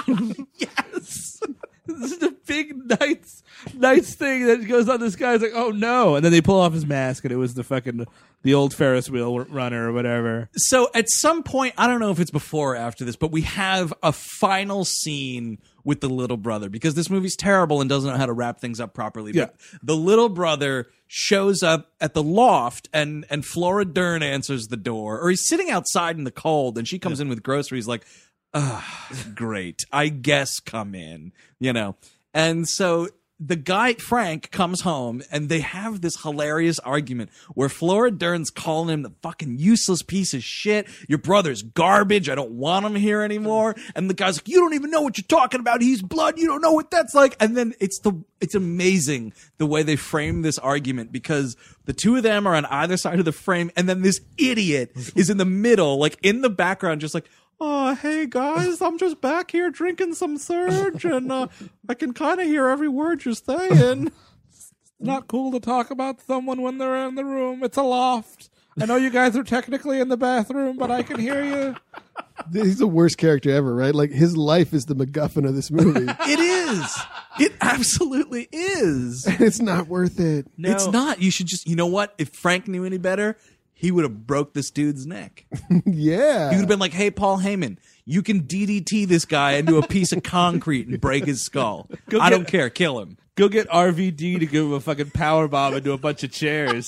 Yes.
This is a big nice, nice thing that goes on. This guy's like, oh no. And then they pull off his mask, and it was the fucking, the old Ferris wheel runner or whatever.
So at some point, I don't know if it's before or after this, but we have a final scene with the little brother because this movie's terrible and doesn't know how to wrap things up properly.
Yeah.
But the little brother shows up at the loft and, and Flora Dern answers the door, or he's sitting outside in the cold and she comes in with groceries like, ah, great. I guess come in, you know. And so the guy, Frank, comes home and they have this hilarious argument where Flora Dern's calling him the fucking useless piece of shit. Your brother's garbage. I don't want him here anymore. And the guy's like, you don't even know what you're talking about. He's blood. You don't know what that's like. And then it's the, it's amazing the way they frame this argument because the two of them are on either side of the frame. And then this idiot is in the middle, like in the background, just like, oh, hey guys, I'm just back here drinking some Surge, and uh, I can kind of hear every word you're saying.
It's not cool to talk about someone when they're in the room. It's a loft. I know you guys are technically in the bathroom, but I can hear you.
He's the worst character ever, right? Like, his life is the MacGuffin of this movie.
It is. It absolutely is.
It's not worth it.
No.
It's not. You should just, you know what? If Frank knew any better, he would have broke this dude's neck.
Yeah.
He would have been like, hey, Paul Heyman, you can D D T this guy into a piece of concrete and break his skull.
Go
I
get-
don't care. Kill him.
Go get R V D to give him a fucking power bomb into a bunch of chairs.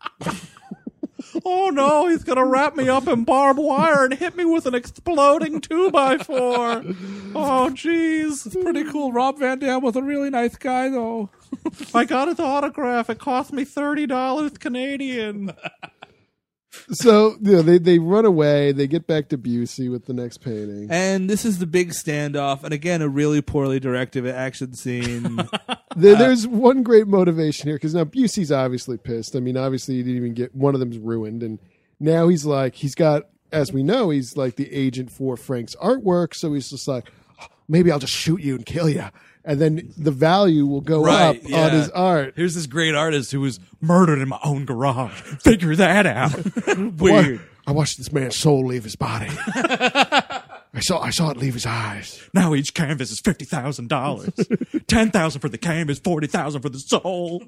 Oh no, he's gonna wrap me up in barbed wire and hit me with an exploding two by four. Oh jeez.
It's pretty cool. Rob Van Dam was a really nice guy, though.
I got his autograph. It cost me thirty dollars Canadian.
So, you know, they, they run away. They get back to Busey with the next painting.
And this is the big standoff, and again, a really poorly directed action scene.
There, there's one great motivation here because now Busey's obviously pissed. I mean, obviously he didn't even get one of them's ruined, and now he's like he's got, as we know, he's like the agent for Frank's artwork. So he's just like, oh, maybe I'll just shoot you and kill you, and then the value will go
Right,
up
yeah.
on his art.
Here's this great artist who was murdered in my own garage. Figure that out. Weird.
I watched this man's soul leave his body. I saw I saw it leave his eyes.
Now each canvas is fifty thousand dollars. Ten thousand for the canvas, forty thousand for the soul.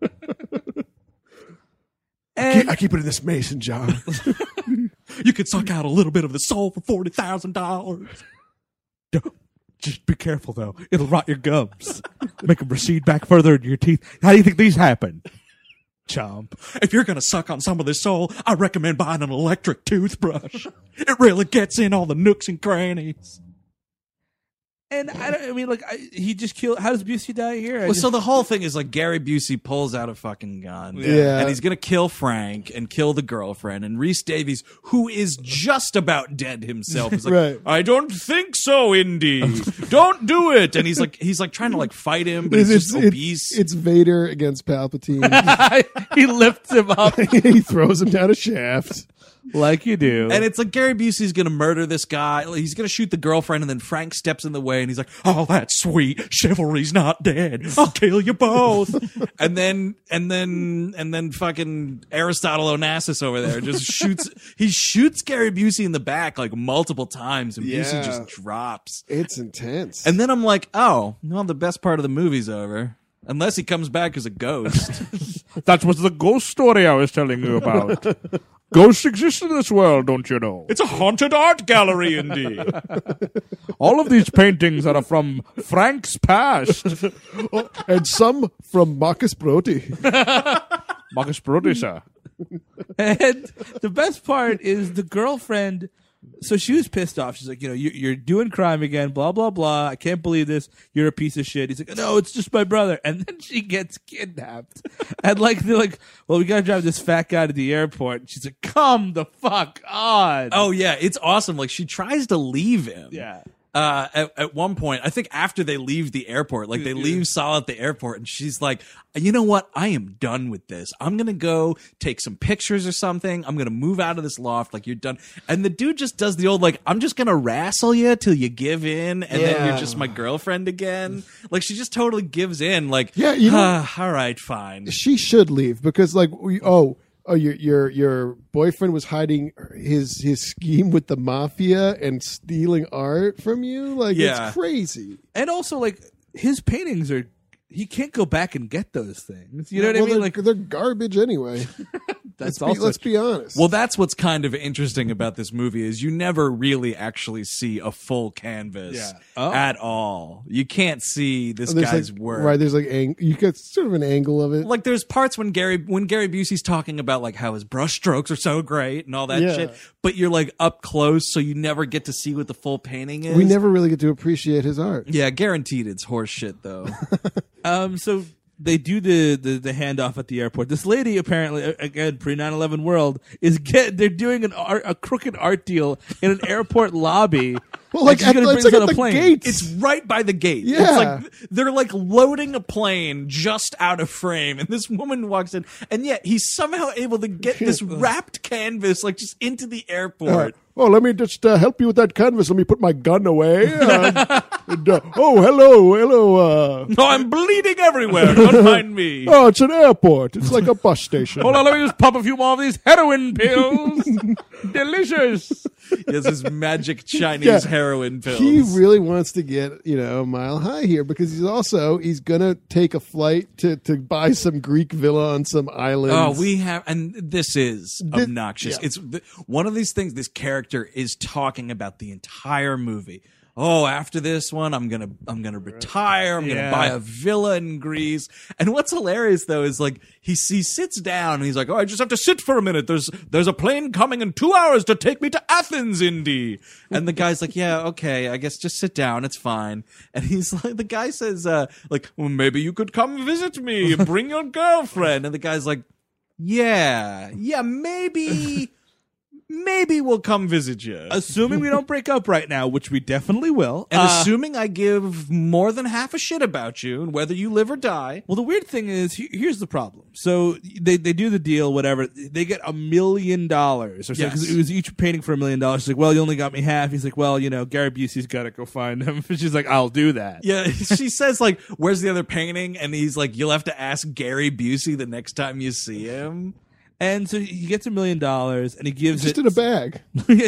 And
I keep it in this mason jar.
You could suck out a little bit of the soul for forty thousand dollars.
just be careful, though. It'll rot your gums. Make them recede back further into your teeth. How do you think these happen? Chomp.
If you're going to suck on some of this soul, I recommend buying an electric toothbrush. It really gets in all the nooks and crannies.
And I don't. I mean, like I, he just killed. How does Busey die here? I
Well,
just-
so the whole thing is like Gary Busey pulls out a fucking gun.
Yeah.
And he's going to kill Frank and kill the girlfriend. And Rhys Davies, who is just about dead himself, is like,
Right.
I don't think so, Indy. Don't do it. And he's like, he's like trying to like fight him, but he's
It's,
just
it's-
obese.
it's Vader against Palpatine.
he lifts him up
He throws him down a shaft.
like you do.
And it's like Gary Busey's going to murder this guy. He's going to shoot the girlfriend, and then Frank steps in the way, and he's like,
Oh, that's sweet. Chivalry's not dead. I'll kill you both.
and then and then and then fucking Aristotle Onassis over there just shoots. He shoots Gary Busey in the back like multiple times, and
Yeah.
Busey just drops.
It's intense.
And then I'm like, oh, well, the best part of the movie's over. Unless he comes back as a ghost.
that was the ghost story I was telling you about. Ghosts exist in this world, don't you know?
It's a haunted art gallery, indeed.
All of these paintings are from Frank's past.
Oh, and some from Marcus Brody.
Marcus Brody, sir. And the best part is the girlfriend. So she was pissed off. She's like, you know, you're, you're doing crime again, blah, blah, blah. I can't believe this. You're a piece of shit. He's like, no, it's just my brother. And then she gets kidnapped. And like, they're like, well, we got to drive this fat guy to the airport. And she's like, come the fuck on.
Oh yeah, it's awesome. Like she tries to leave him.
Yeah.
Uh, at, at one point, I think after they leave the airport, like they leave Saul at the airport, and she's like, you know what? I am done with this. I'm going to go take some pictures or something. I'm going to move out of this loft. Like, you're done. And the dude just does the old, like, I'm just going to wrestle you till you give in, and then
Yeah.
you're just my girlfriend again. Like, she just totally gives in. Like,
Yeah, you know-
"Ah, all right, fine.
She should leave because, like, we, oh, oh, your your your boyfriend was hiding his his scheme with the mafia and stealing art from you. Like,
Yeah.
it's crazy.
And also, like, his paintings are, he can't go back and get those things. You know what
well,
I mean?
They're,
Like,
they're garbage anyway.
that's
let's, be,
also
let's be honest.
Well, that's what's kind of interesting about this movie is you never really actually see a full canvas
Yeah. Oh.
at all. You can't see this
There's
guy's
like,
work.
right? There's like ang- you get sort of an angle of it.
Like there's parts when Gary when Gary Busey's talking about like how his brush strokes are so great and all that
Yeah.
shit, but you're like up close, so you never get to see what the full painting is.
We never really get to appreciate his art.
Yeah, guaranteed it's horse shit though.
Um, so they do the, the, the handoff at the airport. This lady, apparently, a- again, pre nine eleven world, is get they're doing an art, a crooked art deal in an airport lobby.
Well, like
she's
at,
gonna
it's
bring
like
us on
at
a
the
plane.
gates.
It's right by the gate.
Yeah.
It's like they're like loading a plane just out of frame, and this woman walks in, and yet he's somehow able to get this wrapped canvas like just into the airport.
Uh, oh, let me just uh, help you with that canvas. Let me put my gun away. Uh, and, uh, oh, hello, hello. Uh,
Oh, I'm bleeding everywhere. Don't mind me.
oh, it's an airport. It's like a bus station.
Hold on, let me just pop a few more of these heroin pills. Delicious.
He has his magic Chinese
Yeah.
heroin pills.
He really wants to get, you know, a mile high here because he's also he's gonna take a flight to, to buy some Greek villa on some island.
Oh, we have, and this is
This-
obnoxious.
yeah.
It's th- one of these things. This character is talking about the entire movie. Oh, after this one, I'm gonna, I'm gonna retire. I'm
Yeah.
gonna buy a villa in Greece. And what's hilarious though is like he he sits down and he's like, oh, I just have to sit for a minute. There's there's a plane coming in two hours to take me to Athens, Indy. And the guy's like, yeah, okay, I guess just sit down. It's fine. And he's like, the guy says, uh, like, well, maybe you could come visit me. Bring your girlfriend. And the guy's like, yeah, yeah, maybe, maybe we'll come visit you.
Assuming we don't break up right now, which we definitely will.
And
Uh,
assuming I give more than half a shit about you and whether you live or die.
Well, the weird thing is, he- here's the problem. So they, they do the deal, whatever. They get a million dollars or something because
Yes.
it was each painting for a million dollars. She's like, well, you only got me half. He's like, well, you know, Gary Busey's got to go find him. She's like, I'll do that.
Yeah, she says like, "Where's the other painting?" And he's like, "You'll have to ask Gary Busey the next time you see him."
And so he gets a million dollars and he gives
just
it
in a bag.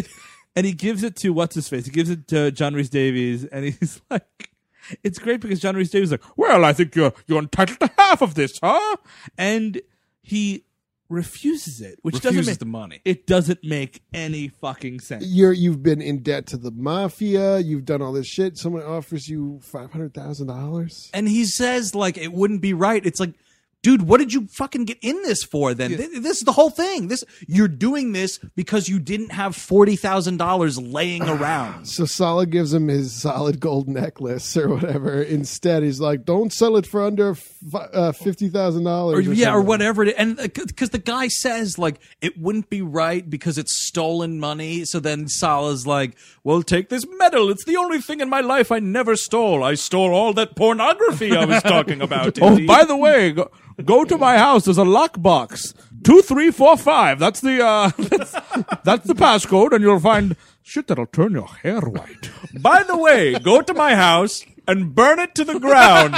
and he gives it to what's his face? He gives it to John Rhys Davies, and he's like, it's great because John Rhys Davies is like, well, I think you're you're entitled to half of this, huh? And he refuses it, which doesn't
Refuses
make
the money.
It doesn't make any fucking sense.
You're you've been in debt to the mafia. You've done all this shit. Someone offers you five hundred thousand dollars.
And he says like it wouldn't be right. It's like, dude, what did you fucking get in this for then? Th- This is the whole thing. This you're doing this because you didn't have forty thousand dollars laying around.
So Sala gives him his solid gold necklace or whatever. Instead, he's like, "Don't sell it for under fi- uh, fifty thousand
Or,
dollars."
yeah, or whatever. It, and because the guy says like it wouldn't be right because it's stolen money. So then Salah's like, "Well, take this medal. It's the only thing in my life I never stole. I stole all that pornography I was talking about."
Oh,
indeed."
by the way, go, go to my house. There's a lockbox. Two, three, four, five. That's the uh, that's, that's the passcode, and you'll find shit that'll turn your hair white.
By the way, go to my house and burn it to the ground.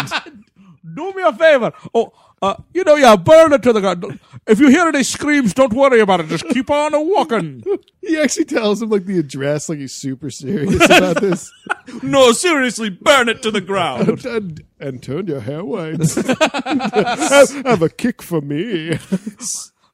Do me a favor. Oh, uh, you know, yeah, burn it to the ground. If you hear any screams, don't worry about it. Just keep on walking.
He actually tells him like the address, like he's super serious about this.
No, seriously, burn it to the ground.
and, and turn your hair white. have, have a kick for me.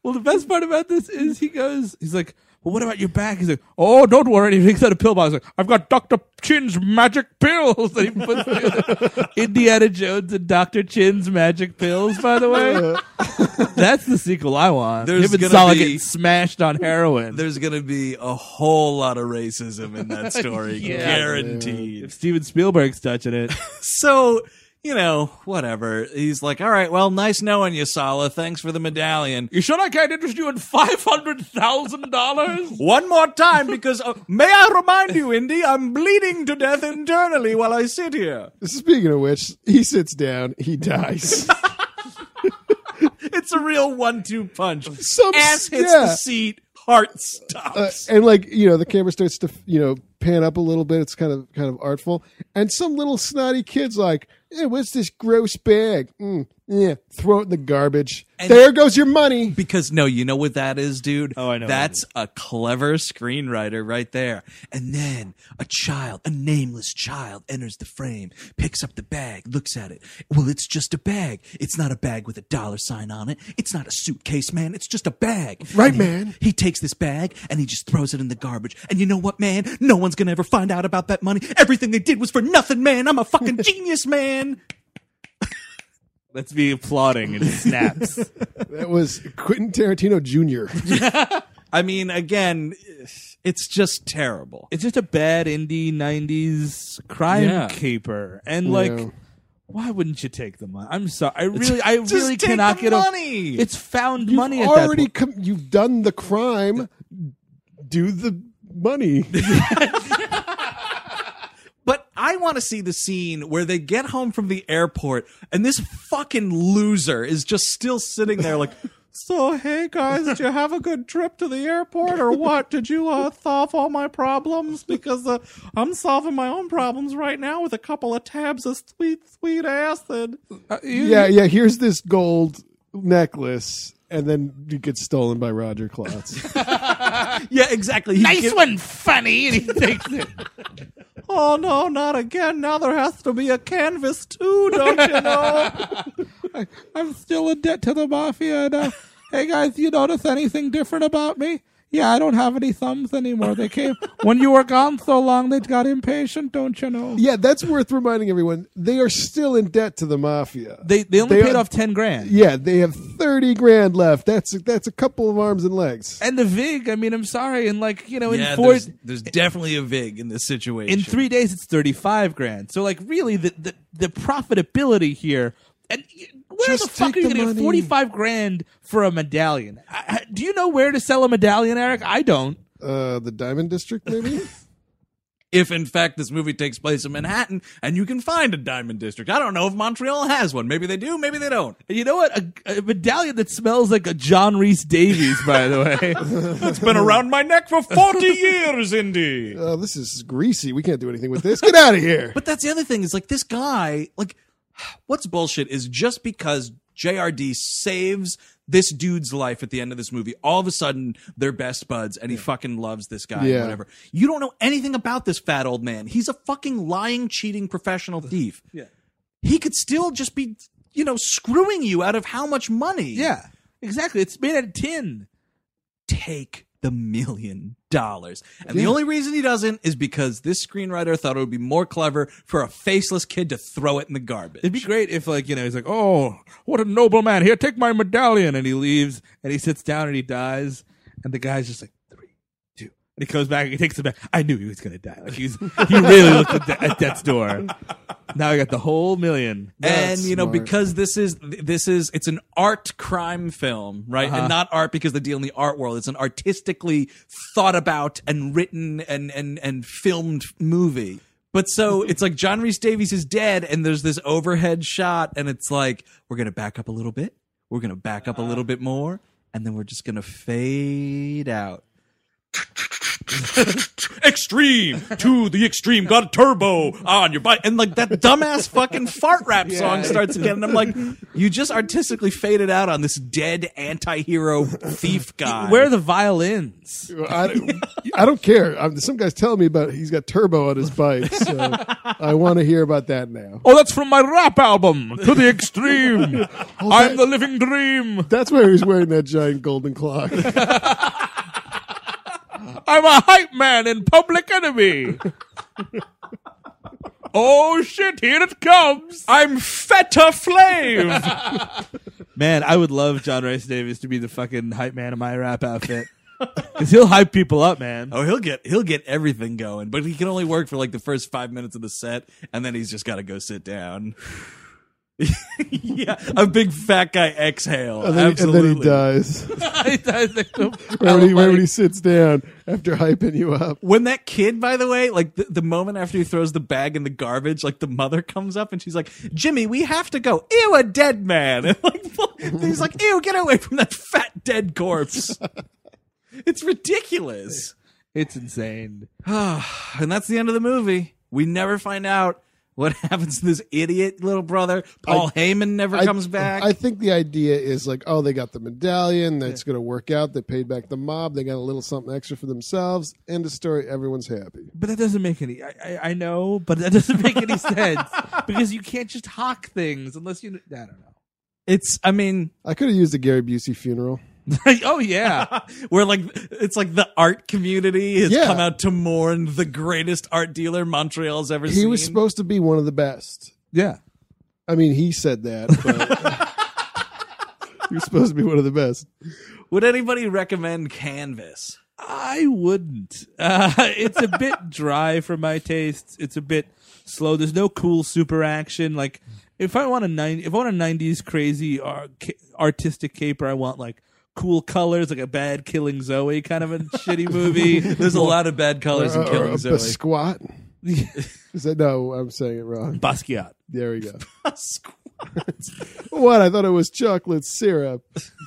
Well, the best part about this is he goes, he's like, well, what about your back? He's like, oh, don't worry. He takes out a pill box. He's like, I've got Doctor Chin's magic pills. And he puts together Indiana Jones and Doctor Chin's magic pills, by the way. That's the sequel I want.
There's
Him and
gonna
Salah
be-
getting smashed on heroin.
There's gonna be a whole lot of racism in that story,
Yeah.
guaranteed.
If Steven Spielberg's touching it.
So, you know, whatever. He's like, all right, well, nice knowing you, Sala. Thanks for the medallion.
You sure I can't interest you in five hundred thousand dollars?
One more time, because uh, may I remind you, Indy, I'm bleeding to death internally while I sit here.
Speaking of which, he sits down, he dies.
It's a real one-two punch.
Some
Ass hits
yeah.
the seat, heart
Uh,
stops.
and like you know, the camera starts to you know pan up a little bit. It's kind of kind of artful, and some little snotty kid's like, "Hey, what's this gross bag? Mm, yeah, throw it in the garbage.
And-
there goes your money."
Because no, you know what that is, dude?
Oh, I know what
That's
it
a clever screenwriter right there. And then a child, a nameless child, enters the frame, picks up the bag, looks at it. Well, it's just a bag. It's not a bag with a dollar sign on it. It's not a suitcase, man. It's just a bag.
Right,
And he-
man.
He takes this bag and he just throws it in the garbage. And you know what, man? No one's gonna ever find out about that money. Everything they did was for nothing, man. I'm a fucking genius, man.
That's me applauding and snaps.
That was Quentin Tarantino Junior
I mean, again, it's just terrible.
It's just a bad indie nineties crime
Yeah.
caper. And like,
Yeah.
why wouldn't you take the money? I'm sorry. I really, I
Just
really
take
cannot
the
get over.
money.
It's found
You've
money at
already
that point.
com- you've done the crime. Do the money.
But I want to see the scene where they get home from the airport and this fucking loser is just still sitting there like, so, hey guys, did you have a good trip to the airport or what? Did you uh, solve all my problems? Because uh, I'm solving my own problems right now with a couple of tabs of sweet, sweet acid.
Uh, you-
yeah, yeah. Here's this gold necklace, and then it gets stolen by Roger Klotz.
Yeah, exactly. He
Nice
give-
one, funny. And he takes it.
Oh, no, not again. Now there has to be a canvas too, don't you know?
I, I'm still in debt to the mafia. And, uh, hey guys, you notice anything different about me? Yeah, I don't have any thumbs anymore. They came when you were gone so long. They got impatient, don't you know?
Yeah, that's worth reminding everyone. They are still in debt to the mafia.
They they only
They
paid
are-
off ten grand.
Yeah, they have thirty grand left. That's that's a couple of arms and legs.
And the vig, I mean, I'm sorry, and like you know, in
Yeah,
four,
there's, there's definitely a vig in this situation.
in three days, it's thirty-five grand. So like, really, the the, the profitability here. And where
Just
the fuck
take
are you
the
going to get
money.
forty-five grand for a medallion? I, I- do you know where to sell a medallion, Eric? I don't.
Uh, the Diamond District, maybe.
If in fact this movie takes place in Manhattan and you can find a diamond district. I don't know if Montreal has one. Maybe they do, maybe they don't.
And you know what? A, a medallion that smells like a John Reese Davies, by the way.
It's been around my neck for forty years, Indy.
Oh, this is greasy. We can't do anything with this. Get out of here.
But that's the other thing is like this guy, like what's bullshit is just because J R D saves this dude's life at the end of this movie, all of a sudden they're best buds and he fucking loves this guy
Yeah.
and whatever. You don't know anything about this fat old man. He's a fucking lying, cheating professional thief.
Yeah.
He could still just be, you know, screwing you out of how much money?
Yeah, exactly. It's made out of tin.
Take the million dollars. And the
Yeah.
only reason he doesn't is because this screenwriter thought it would be more clever for a faceless kid to throw it in the garbage.
It'd be great if, like, you know, he's like, oh, what a noble man. Here, take my medallion. And he leaves, and he sits down, and he dies. And the guy's just like, three, two. And he comes back, and he takes it back. I knew he was going to die. Like, he's, he really looked at, de- at death's door. Now I got the whole million.
and
That's
you know,
smart.
because this is this is it's an art crime film, right?
Uh-huh.
And not art because they deal in the art world. It's an artistically thought about and written and and and filmed movie. But so it's like John Reese Davies is dead, and there's this overhead shot, and it's like we're gonna back up a little bit, we're gonna back up a little bit more, and then we're just gonna fade out. extreme to the extreme, got a turbo on your bike, and like that dumbass fucking fart rap song starts again, and I'm like, you just artistically faded out on this dead anti-hero thief guy.
Where are the violins?
I don't, I don't care. I'm, some guy's telling me about he's got turbo on his bike, so I want to hear about that now.
Oh, that's from my rap album, To the Extreme. I'm the living dream.
That's where he's wearing that giant golden clock.
I'm a hype man in Public Enemy. Oh, shit, here it comes.
I'm Feta Flav.
Man, I would love John Rice Davis to be the fucking hype man in my rap outfit. Because he'll hype people up, man.
Oh, he'll get he'll get everything going, but he can only work for like the first five minutes of the set, and then he's just got to go sit down. Yeah, a big fat guy exhale.
And then, and then he
Absolutely.
dies.
He does like the-
Right when, he, right when he sits down after hyping you up.
When that kid, by the way, like the, the moment after he throws the bag in the garbage, like the mother comes up and she's like, "Jimmy, we have to go." Ew, a dead man. And like, he's like, "Ew, get away from that fat dead corpse." It's ridiculous.
It's insane.
And that's the end of the movie. We never find out what happens to this idiot little brother. Paul Heyman never
I-
comes back.
I think the idea is like, oh, they got the medallion. That's going to work out. They paid back the mob. They got a little something extra for themselves. End of story. Everyone's happy.
But that doesn't make any. I, I, I know, but that doesn't make any sense because you can't just hawk things unless you. I don't know.
it's, I mean,
I could have used a Gary Busey funeral.
Oh yeah,
we're like, it's like the art community has
Yeah.
come out to mourn the greatest art dealer Montreal's ever
He
seen.
was supposed to be one of the best.
yeah.
I mean, he said that, but he was supposed to be one of the best.
Would anybody recommend Canvas?
I wouldn't. Uh, it's a bit dry for my tastes. It's a bit slow. There's no cool super action. Like if I want a nine, if I want a nineties crazy ar- ca- artistic caper, I want like cool colors, like a Bad Killing Zoe kind of a shitty movie.
There's a lot of bad colors in
Or- or
Killing
a
Zoe.
squat. Is that no? I'm saying it wrong.
Basquiat.
There we go. What? I thought it was chocolate syrup.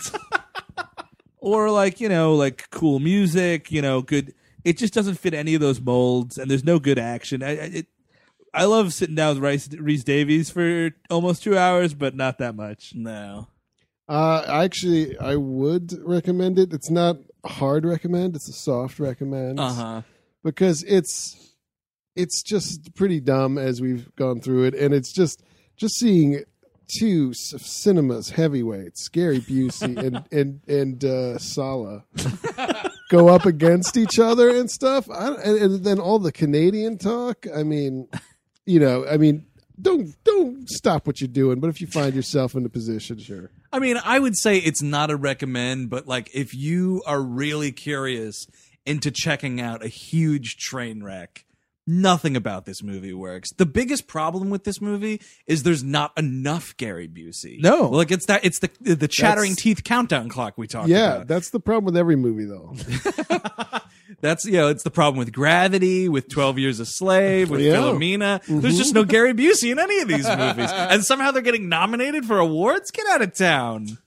Or like, you know, like cool music, you know, good. It just doesn't fit any of those molds, and there's no good action. I, I, it, I love sitting down with Rice, Reese Davies for almost two hours, but not that much.
No.
Uh, actually, I would recommend it. It's not a hard recommend. It's a soft recommend.
Uh huh.
Because it's it's just pretty dumb as we've gone through it, and it's just just seeing two c- cinemas heavyweights, Gary Busey and and and uh, Sala, go up against each other and stuff. I, and, and then all the Canadian talk. I mean, you know, I mean, don't don't stop what you're doing. But if you find yourself in a position, sure.
I mean, I would say it's not a recommend, but like if you are really curious into checking out a huge train wreck, nothing about this movie works. The biggest problem with this movie is there's not enough Gary Busey.
No.
Like it's that it's the the chattering
That's-
teeth countdown clock we talked
Yeah,
about.
that's the problem with every movie, though.
That's, you know, it's the problem with Gravity, with twelve Years a Slave, with
Yeah.
Philomena. There's just no Gary Busey in any of these movies. And somehow they're getting nominated for awards? Get out of town.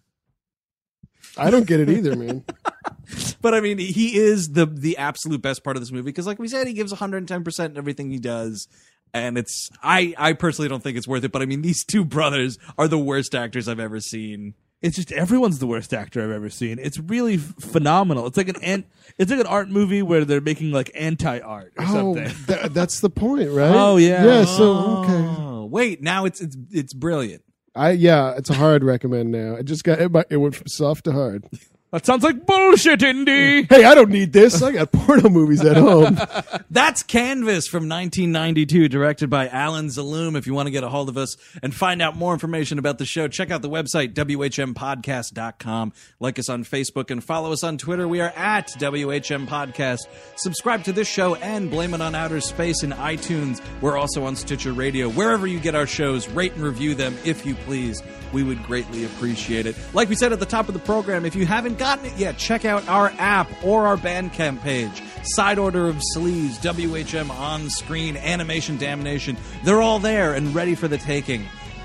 I don't get it either, man.
But I mean, he is the the absolute best part of this movie because, like we said, he gives one hundred ten percent in everything he does. And it's, I, I personally don't think it's worth it. But I mean, these two brothers are the worst actors I've ever seen.
It's just everyone's the worst actor I've ever seen. It's really f- phenomenal. It's like an, an it's like an art movie where they're making like anti-art or
Oh,
something.
tha- that's the point, right?
Oh, yeah.
Yeah. So okay.
Oh, wait, now it's it's it's brilliant.
I yeah, it's a hard recommend now. It just got it, it went from soft to hard.
That sounds like bullshit, Indy.
Hey, I don't need this. I got porno movies at home.
That's Canvas from nineteen ninety-two, directed by Alan Zaloom. If you want to get a hold of us and find out more information about the show, check out the website, W H M podcast dot com. Like us on Facebook and follow us on Twitter. We are at W H M Podcast. Subscribe to this show and Blame It on Outer Space in iTunes. We're also on Stitcher Radio. Wherever you get our shows, rate and review them if you please. We would greatly appreciate it. Like we said at the top of the program, if you haven't gotten it yet, check out our app or our Bandcamp page. Side Order of Sleeves, W H M On Screen, Animation Damnation. They're all there and ready for the taking.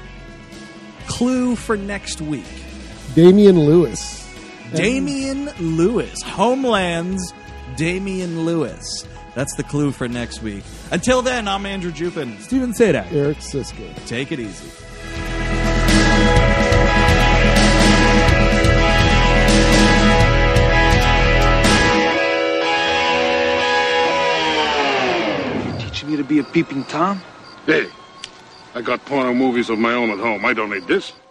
Clue for next week.
Damian Lewis.
Damian Lewis, Homeland's Damian Lewis. That's the clue for next week. Until then, I'm Andrew Jupin.
Steven Sadak.
Eric Sisko.
Take it easy.
Teaching me to be a peeping Tom?
Hey, I got porno movies of my own at home. I don't need this.